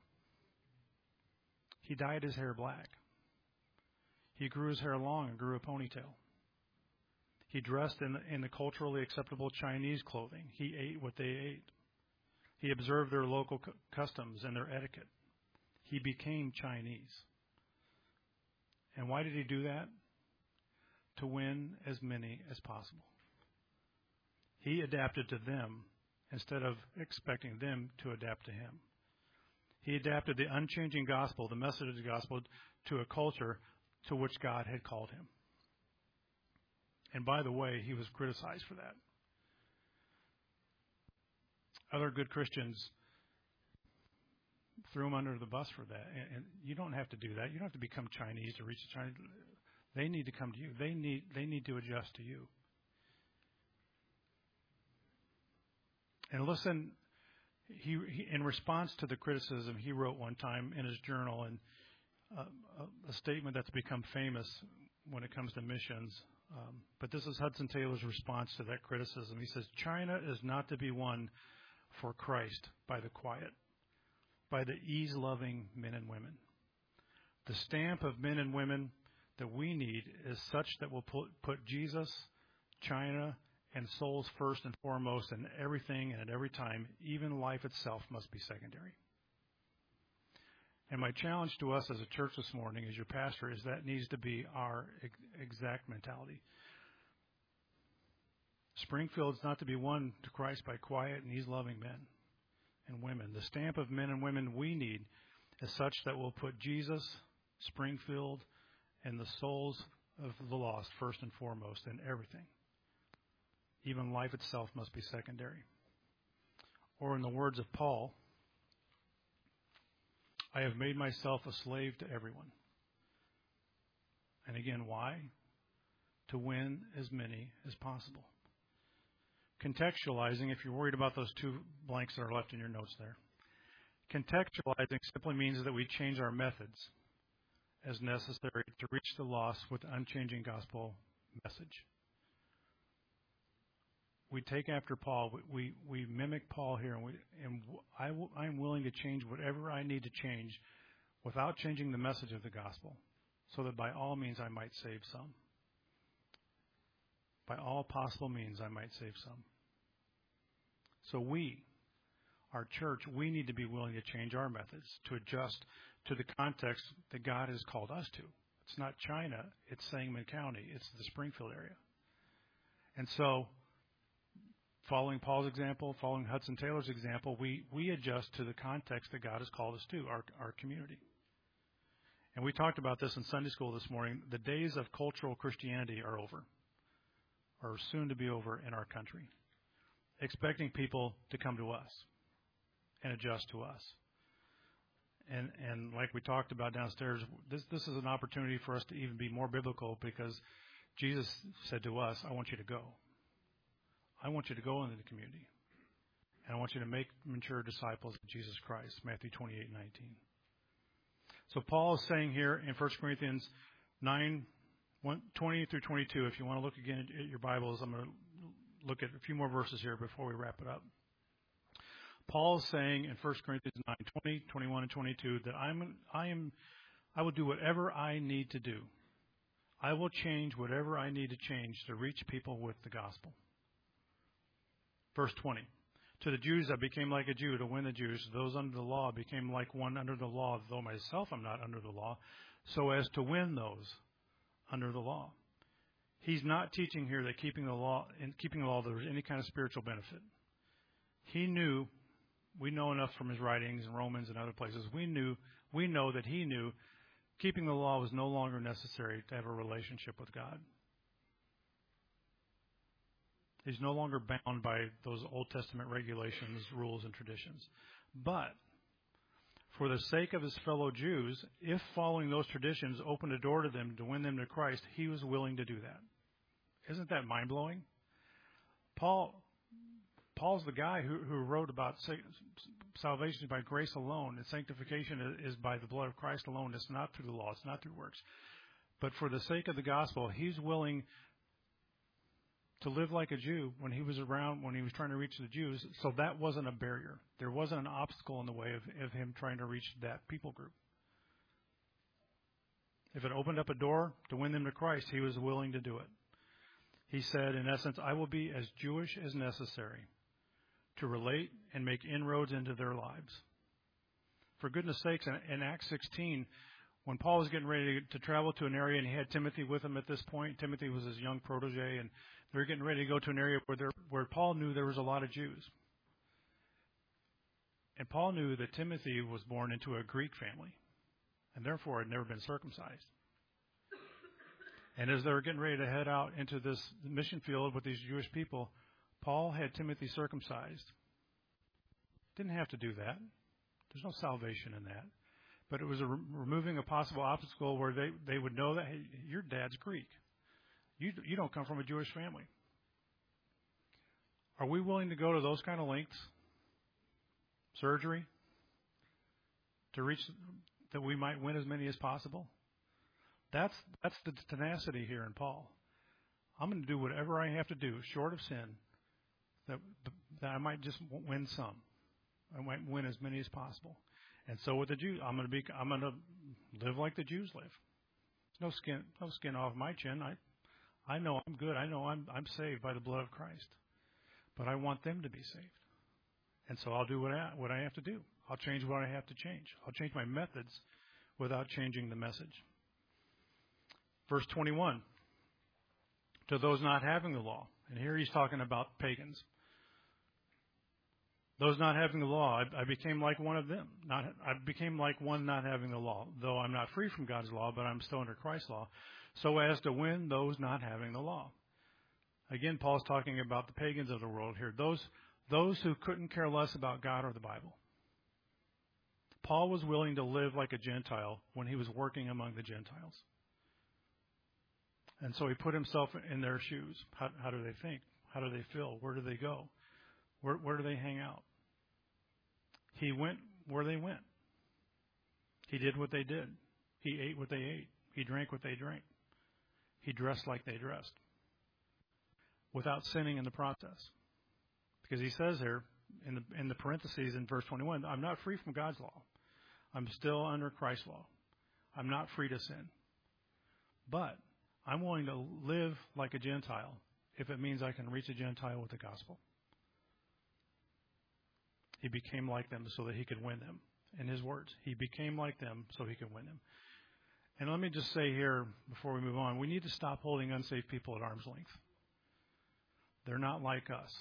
He dyed his hair black. He grew his hair long and grew a ponytail. He dressed in the culturally acceptable Chinese clothing. He ate what they ate. He observed their local customs and their etiquette. He became Chinese. And why did he do that? To win as many as possible. He adapted to them instead of expecting them to adapt to him. He adapted the unchanging gospel, the message of the gospel, to a culture to which God had called him. And by the way, he was criticized for that. Other good Christians threw him under the bus for that. And you don't have to do that. You don't have to become Chinese to reach the Chinese. They need to come to you. They need to adjust to you. And listen, he in response to the criticism, he wrote one time in his journal and a statement that's become famous when it comes to missions. But this is Hudson Taylor's response to that criticism. He says, China is not to be won for Christ by the quiet, by the ease-loving men and women. The stamp of men and women that we need is such that will put Jesus, China, and souls first and foremost in everything and at every time. Even life itself must be secondary. And my challenge to us as a church this morning, as your pastor, is that needs to be our exact mentality. Springfield's not to be won to Christ by quiet and ease-loving men and women. The stamp of men and women we need is such that will put Jesus, Springfield, and the souls of the lost first and foremost in everything. Even life itself must be secondary. Or in the words of Paul, I have made myself a slave to everyone. And again, why? To win as many as possible. Contextualizing, if you're worried about those 2 blanks that are left in your notes there. Contextualizing simply means that we change our methods as necessary to reach the lost with the unchanging gospel message. We take after Paul. We mimic Paul here, and I'm willing to change whatever I need to change without changing the message of the gospel, so that by all means I might save some. By all possible means I might save some. So we, our church, we need to be willing to change our methods to adjust to the context that God has called us to. It's not China, it's Sangamon County, it's the Springfield area. And so, following Paul's example, following Hudson Taylor's example, we adjust to the context that God has called us to, our community. And we talked about this in Sunday school this morning. The days of cultural Christianity are over, or soon to be over in our country. Expecting people to come to us and adjust to us. And like we talked about downstairs, this is an opportunity for us to even be more biblical, because Jesus said to us, I want you to go. I want you to go into the community. And I want you to make mature disciples of Jesus Christ, Matthew 28:19. So Paul is saying here in 1 Corinthians 9, 20 through 22, if you want to look again at your Bibles, I'm going to look at a few more verses here before we wrap it up. Paul is saying in 1 Corinthians 9, 20, 21, and 22 that I will do whatever I need to do. I will change whatever I need to change to reach people with the gospel. Verse 20. To the Jews I became like a Jew to win the Jews. Those under the law became like one under the law, though myself I'm not under the law, so as to win those under the law. He's not teaching here that keeping the law there was any kind of spiritual benefit. He knew, we know enough from his writings in Romans and other places, we know that he knew keeping the law was no longer necessary to have a relationship with God. He's no longer bound by those Old Testament regulations, rules, and traditions. But for the sake of his fellow Jews, if following those traditions opened a door to them to win them to Christ, he was willing to do that. Isn't that mind-blowing? Paul's the guy who wrote about salvation is by grace alone, and sanctification is by the blood of Christ alone. It's not through the law. It's not through works. But for the sake of the gospel, he's willing to live like a Jew when he was trying to reach the Jews. So that wasn't a barrier. There wasn't an obstacle in the way of him trying to reach that people group. If it opened up a door to win them to Christ, he was willing to do it. He said, in essence, I will be as Jewish as necessary to relate and make inroads into their lives. For goodness sakes, in Acts 16, when Paul was getting ready to travel to an area, and he had Timothy with him at this point, Timothy was his young protege, and they were getting ready to go to an area where Paul knew there was a lot of Jews. And Paul knew that Timothy was born into a Greek family, and therefore had never been circumcised. And as they were getting ready to head out into this mission field with these Jewish people, Paul had Timothy circumcised. Didn't have to do that. There's no salvation in that. But it was removing a possible obstacle where they would know that, hey, your dad's Greek. You don't come from a Jewish family. Are we willing to go to those kind of lengths? Surgery? To reach that we might win as many as possible? That's the tenacity here in Paul. I'm going to do whatever I have to do, short of sin, that I might just win some. I might win as many as possible. And so with the Jews, I'm going to live like the Jews live. No skin off my chin. I know I'm good. I know I'm saved by the blood of Christ. But I want them to be saved. And so I'll do what I have to do. I'll change what I have to change. I'll change my methods without changing the message. Verse 21, to those not having the law. And here he's talking about pagans. Those not having the law, I became like one of them. I became like one not having the law, though I'm not free from God's law, but I'm still under Christ's law, so as to win those not having the law. Again, Paul's talking about the pagans of the world here, those who couldn't care less about God or the Bible. Paul was willing to live like a Gentile when he was working among the Gentiles. And so he put himself in their shoes. How do they think? How do they feel? Where do they go? Where do they hang out? He went where they went. He did what they did. He ate what they ate. He drank what they drank. He dressed like they dressed, without sinning in the process. Because he says here, in the parentheses in verse 21, I'm not free from God's law. I'm still under Christ's law. I'm not free to sin. But I'm willing to live like a Gentile if it means I can reach a Gentile with the gospel. He became like them so that he could win them. In his words, he became like them so he could win them. And let me just say here, before we move on, we need to stop holding unsaved people at arm's length. They're not like us.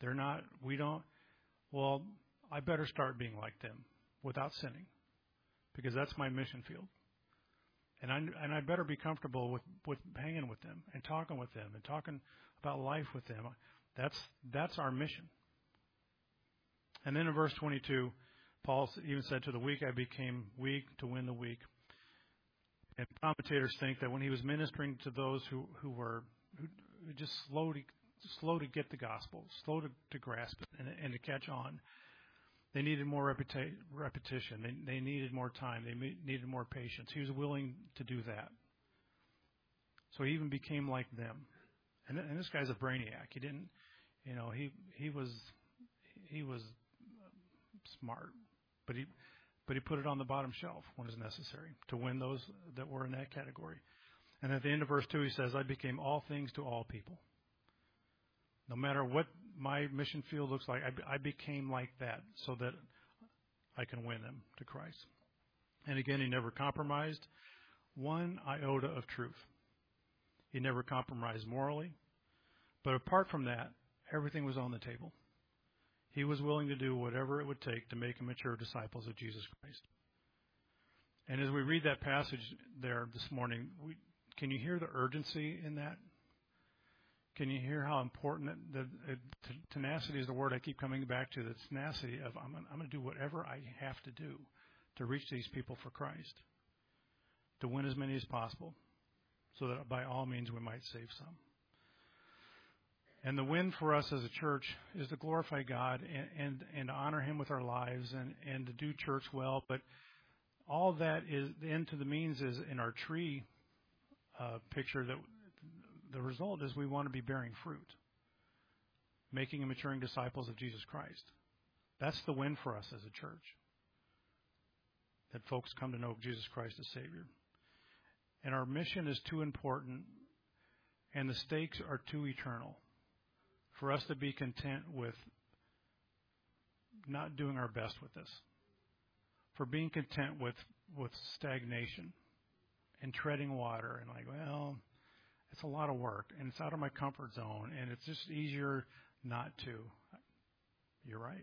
Well, I better start being like them without sinning, because that's my mission field. And I better be comfortable with hanging with them and talking with them and talking about life with them. That's our mission. And then in verse 22, Paul even said, to the weak I became weak to win the weak. And commentators think that when he was ministering to those who were just slow to get the gospel, slow to grasp it and to catch on, they needed more repetition. They needed more time. They needed more patience. He was willing to do that. So he even became like them. And this guy's a brainiac. He didn't, he was smart, but he put it on the bottom shelf when it was necessary to win those that were in that category. And at the end of verse 2, he says, I became all things to all people. No matter what my mission field looks like, I became like that so that I can win them to Christ. And again, he never compromised one iota of truth. He never compromised morally. But apart from that, everything was on the table. He was willing to do whatever it would take to make mature disciples of Jesus Christ. And as we read that passage there this morning, can you hear the urgency in that? Can you hear how important the tenacity is the word I keep coming back to, the tenacity of I'm going to do whatever I have to do to reach these people for Christ, to win as many as possible, so that by all means we might save some. And the win for us as a church is to glorify God and to honor Him with our lives and to do church well. But all that is the end to the means is in our tree picture that the result is we want to be bearing fruit, making and maturing disciples of Jesus Christ. That's the win for us as a church, that folks come to know Jesus Christ as Savior. And our mission is too important, and the stakes are too eternal for us to be content with not doing our best with this, for being content with stagnation and treading water and like, well, it's a lot of work and it's out of my comfort zone and it's just easier not to. You're right.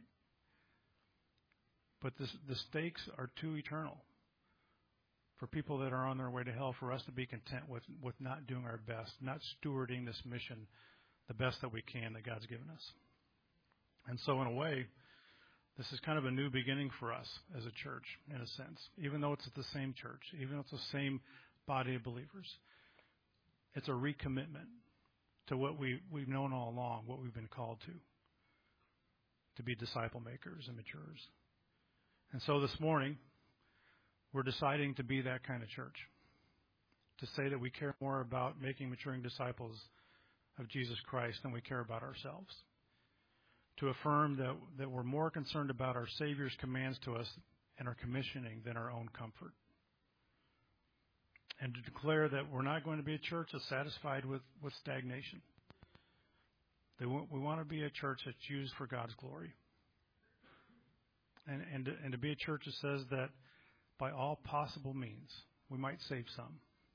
But the stakes are too eternal for people that are on their way to hell, for us to be content with not doing our best, not stewarding this mission the best that we can that God's given us. And so in a way, this is kind of a new beginning for us as a church, in a sense. Even though it's the same church, even though it's the same body of believers, it's a recommitment to what we've known all along, what we've been called to be disciple makers and maturers. And so this morning, we're deciding to be that kind of church, to say that we care more about making maturing disciples of Jesus Christ than we care about ourselves, to affirm that we're more concerned about our Savior's commands to us and our commissioning than our own comfort, and to declare that we're not going to be a church that's satisfied with stagnation. We want to be a church that's used for God's glory, and to be a church that says that by all possible means we might save some.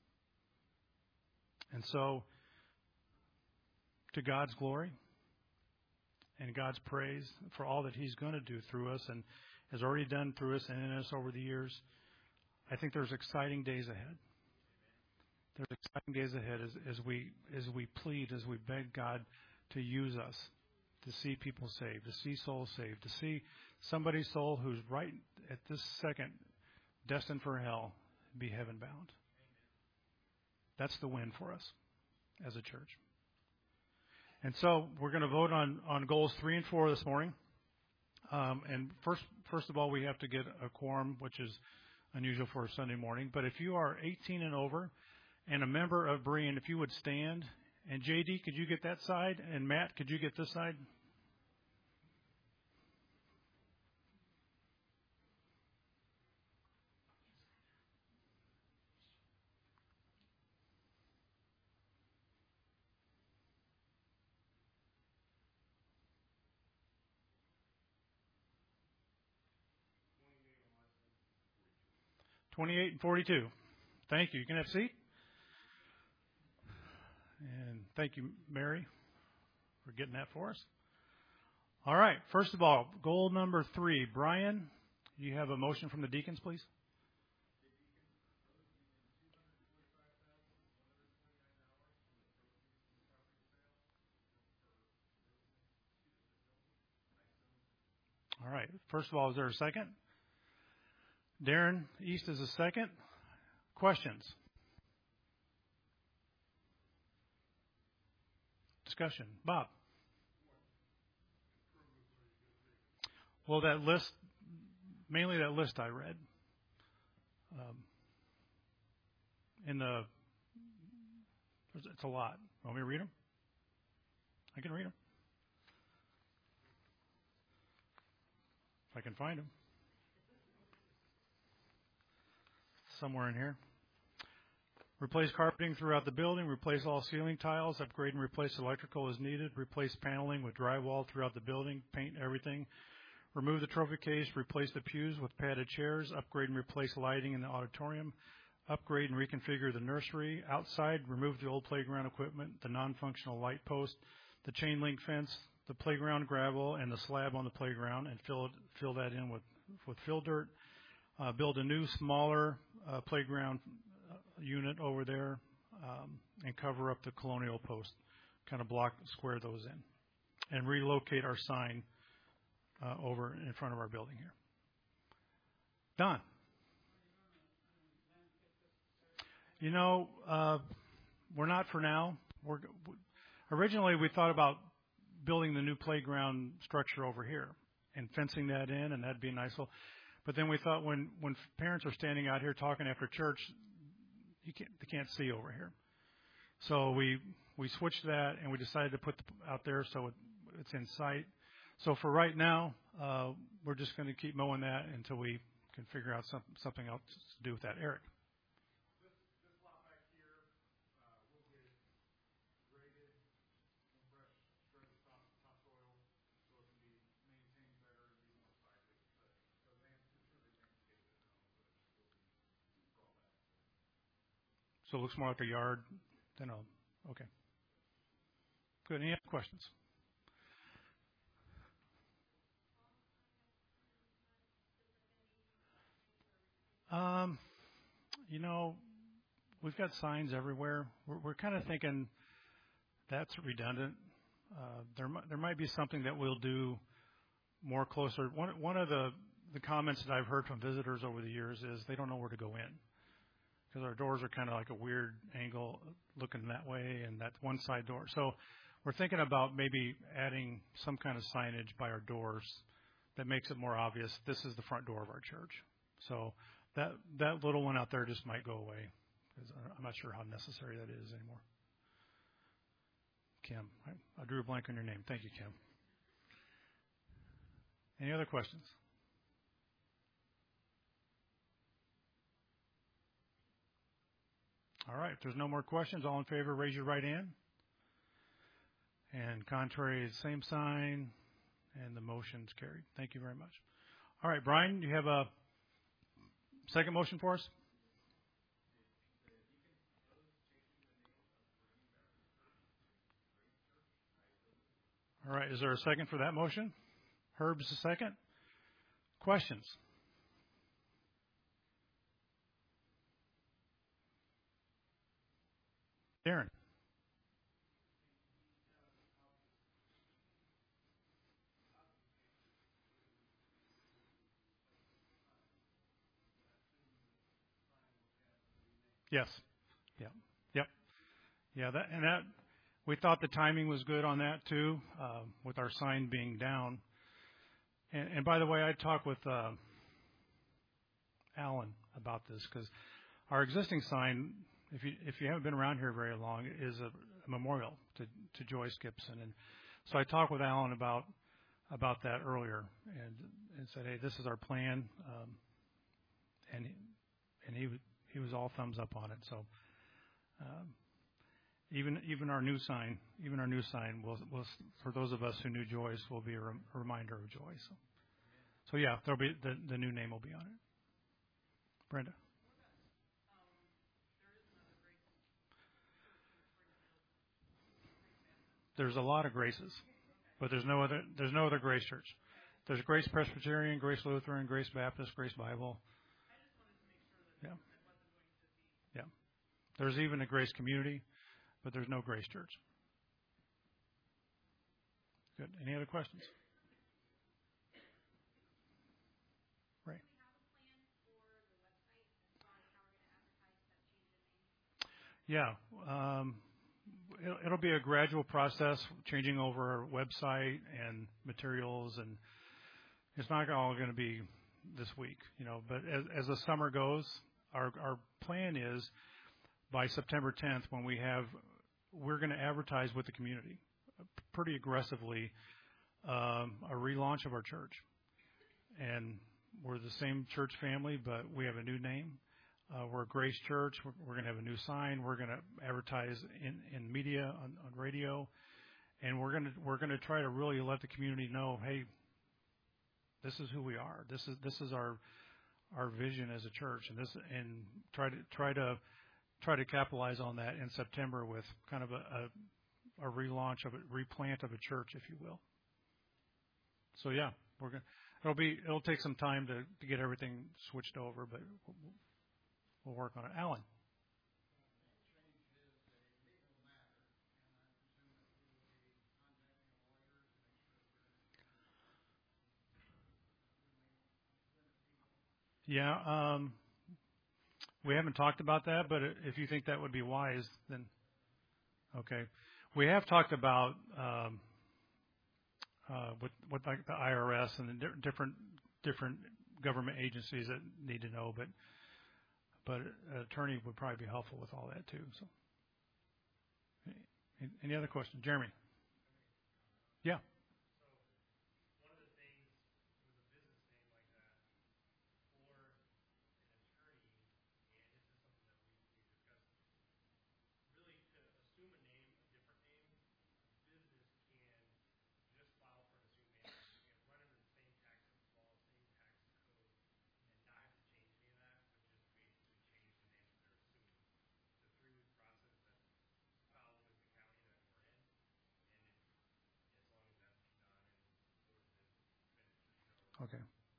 And so, to God's glory and God's praise for all that He's going to do through us and has already done through us and in us over the years, I think there's exciting days ahead. There's exciting days ahead as we plead, as we beg God to use us to see people saved, to see souls saved, to see somebody's soul who's right at this second destined for hell be heaven bound. That's the win for us as a church. And so we're going to vote on goals 3 and 4 this morning. And first of all, we have to get a quorum, which is unusual for a Sunday morning. But if you are 18 and over and a member of Berean, if you would stand. And JD, could you get that side? And Matt, could you get this side? $28 and $42. Thank you. You can have a seat. And thank you, Mary, for getting that for us. All right. First of all, goal number 3. Brian, you have a motion from the deacons, please? All right. First of all, is there a second? Darren East is a second. Questions? Discussion. Bob? Well, that list, mainly that list I read. It's a lot. Want me to read them? I can read them. If I can find them. Somewhere in here. Replace carpeting throughout the building. Replace all ceiling tiles. Upgrade and replace electrical as needed. Replace paneling with drywall throughout the building. Paint everything. Remove the trophy case. Replace the pews with padded chairs. Upgrade and replace lighting in the auditorium. Upgrade and reconfigure the nursery. Outside, remove the old playground equipment, the non-functional light post, the chain link fence, the playground gravel, and the slab on the playground, and fill that in with fill dirt. Build a new, smaller playground unit over there, and cover up the colonial post, kind of square those in, and relocate our sign over in front of our building here. Don. We're not for now. Originally we thought about building the new playground structure over here and fencing that in, and that'd be nice. But then we thought when parents are standing out here talking after church, they can't see over here. So we switched that, and we decided to put out there so it's in sight. So for right now, we're just going to keep mowing that until we can figure out something else to do with that. Eric. This lot back here will get graded, shred the topsoil, so it can be maintained better and be more sightly. But it's really landscaped at home, but it will be brought back. So it looks more like a yard than okay. Good. Any other questions? We've got signs everywhere. We're kind of thinking that's redundant. There might be something that we'll do more closer. One of the comments that I've heard from visitors over the years is they don't know where to go in because our doors are kind of like a weird angle looking that way, and that's one side door. So we're thinking about maybe adding some kind of signage by our doors that makes it more obvious. This is the front door of our church. So that little one out there just might go away because I'm not sure how necessary that is anymore. Kim, I drew a blank on your name. Thank you, Kim. Any other questions? All right. If there's no more questions, all in favor, raise your right hand. And contrary, same sign. And the motion's carried. Thank you very much. All right, Brian, do you have a second motion for us? All right. Is there a second for that motion? Herb's the second. Questions? Darren. Yes. Yep. Yeah. We thought the timing was good on that too, with our sign being down. And by the way, I talked with Alan about this because our existing sign, if you haven't been around here very long, is a memorial to Joyce Gibson. And so I talked with Alan about that earlier and said, hey, this is our plan, and he was all thumbs up on it. So even our new sign will for those of us who knew Joyce will be a reminder of Joyce. So yeah, there'll be the new name will be on it. Brenda. There's a lot of Graces, but there's no other Grace Church. There's Grace Presbyterian, Grace Lutheran, Grace Baptist, Grace Bible. Yeah. There's even a Grace Community, but there's no Grace Church. Good. Any other questions? Right. Yeah. It'll be a gradual process, changing over our website and materials, and it's not all going to be this week, But as the summer goes, our plan is by September 10th, when we're going to advertise with the community pretty aggressively a relaunch of our church, and we're the same church family, but we have a new name. We're a Grace Church. We're going to have a new sign. We're going to advertise in media, on radio, and we're going to try to really let the community know, hey, this is who we are. This is our vision as a church, and try to capitalize on that in September with kind of a relaunch of it, replant of a church, if you will. So yeah, it'll take some time to get everything switched over, but we'll work on it. Alan. Yeah, we haven't talked about that, but if you think that would be wise, then okay. We have talked about with like the IRS and the different government agencies that need to know, but an attorney would probably be helpful with all that too. So, any other questions, Jeremy? Yeah. Okay.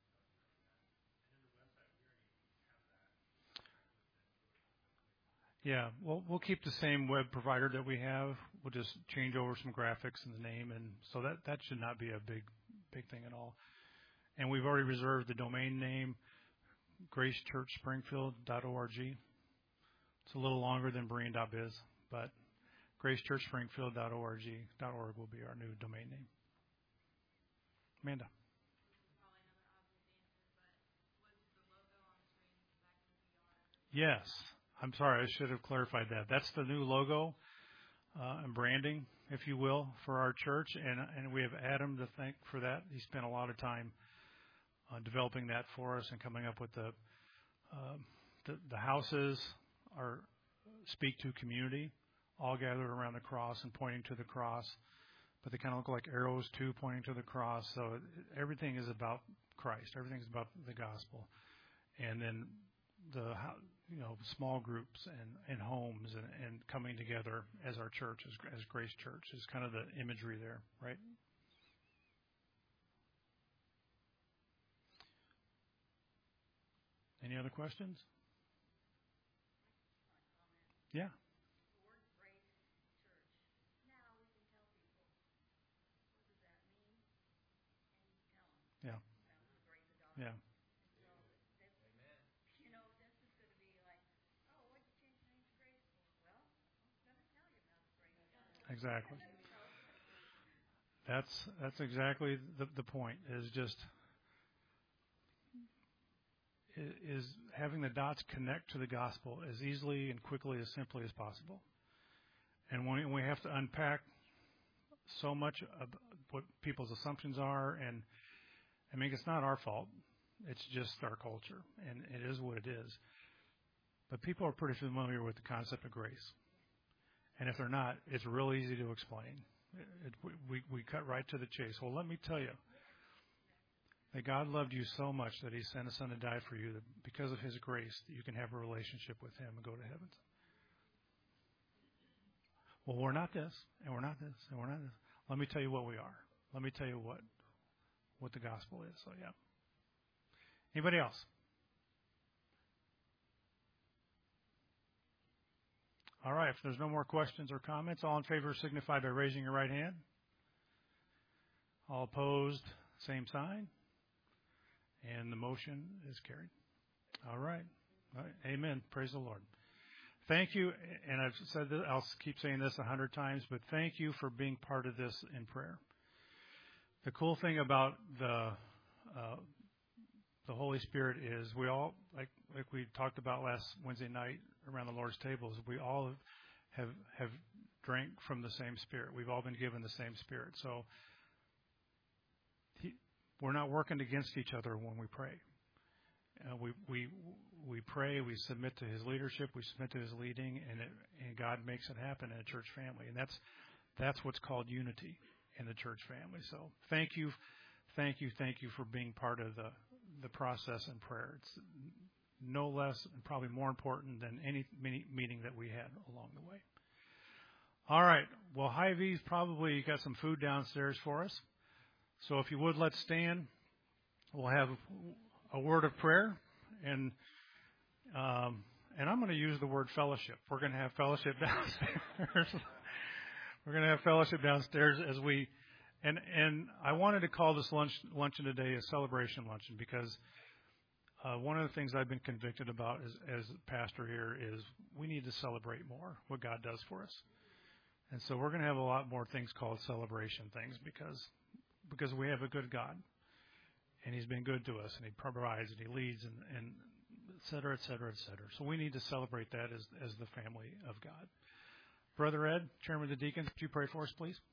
Yeah, we'll keep the same web provider that we have. We'll just change over some graphics and the name, and so that should not be a big thing at all. And we've already reserved the domain name, gracechurchspringfield.org. It's a little longer than Berean.biz, but gracechurchspringfield.org will be our new domain name. Amanda. Yes. I'm sorry, I should have clarified that. That's the new logo and branding, if you will, for our church, and we have Adam to thank for that. He spent a lot of time developing that for us and coming up with the houses are speak to community, all gathered around the cross and pointing to the cross, but they kind of look like arrows too, pointing to the cross. So everything is about Christ. Everything is about the gospel, and then the small groups and homes and coming together as our church, as Grace Church, is kind of the imagery there, right? Any other questions? Yeah. Yeah. Yeah. Exactly. That's exactly the point. Is having the dots connect to the gospel as easily and quickly as simply as possible. And when we have to unpack so much of what people's assumptions are, and I mean, it's not our fault. It's just our culture, and it is what it is. But people are pretty familiar with the concept of grace. And if they're not, it's real easy to explain. We cut right to the chase. Well, let me tell you that God loved you so much that He sent His Son to die for you, that because of His grace, that you can have a relationship with Him and go to heaven. Well, we're not this, and we're not this, and we're not this. Let me tell you what we are. Let me tell you what the gospel is. So, yeah. Anybody else? All right. If there's no more questions or comments, all in favor signify by raising your right hand. All opposed, same sign. And the motion is carried. All right. All right. Amen. Praise the Lord. Thank you. And I've said this, I'll keep saying this 100 times, but thank you for being part of this in prayer. The cool thing about the Holy Spirit is we all, like we talked about last Wednesday night around the Lord's table, is we all have drank from the same Spirit. We've all been given the same Spirit. So we're not working against each other when we pray. We pray, we submit to His leadership, we submit to His leading, and God makes it happen in a church family. And that's what's called unity in the church family. So thank you for being part of the process in prayer. It's no less and probably more important than any meeting that we had along the way. All right. Well, Hy-Vee's probably got some food downstairs for us. So if you would, let's stand. We'll have a word of prayer, and I'm going to use the word fellowship. We're going to have fellowship downstairs. We're going to have fellowship downstairs as we, and I wanted to call this luncheon today a celebration luncheon because one of the things I've been convicted about as pastor here is we need to celebrate more what God does for us. And so we're going to have a lot more things called celebration things because because we have a good God, and He's been good to us, and He provides, and He leads, and et cetera, et cetera, et cetera. So we need to celebrate that as the family of God. Brother Ed, Chairman of the Deacons, would you pray for us, please?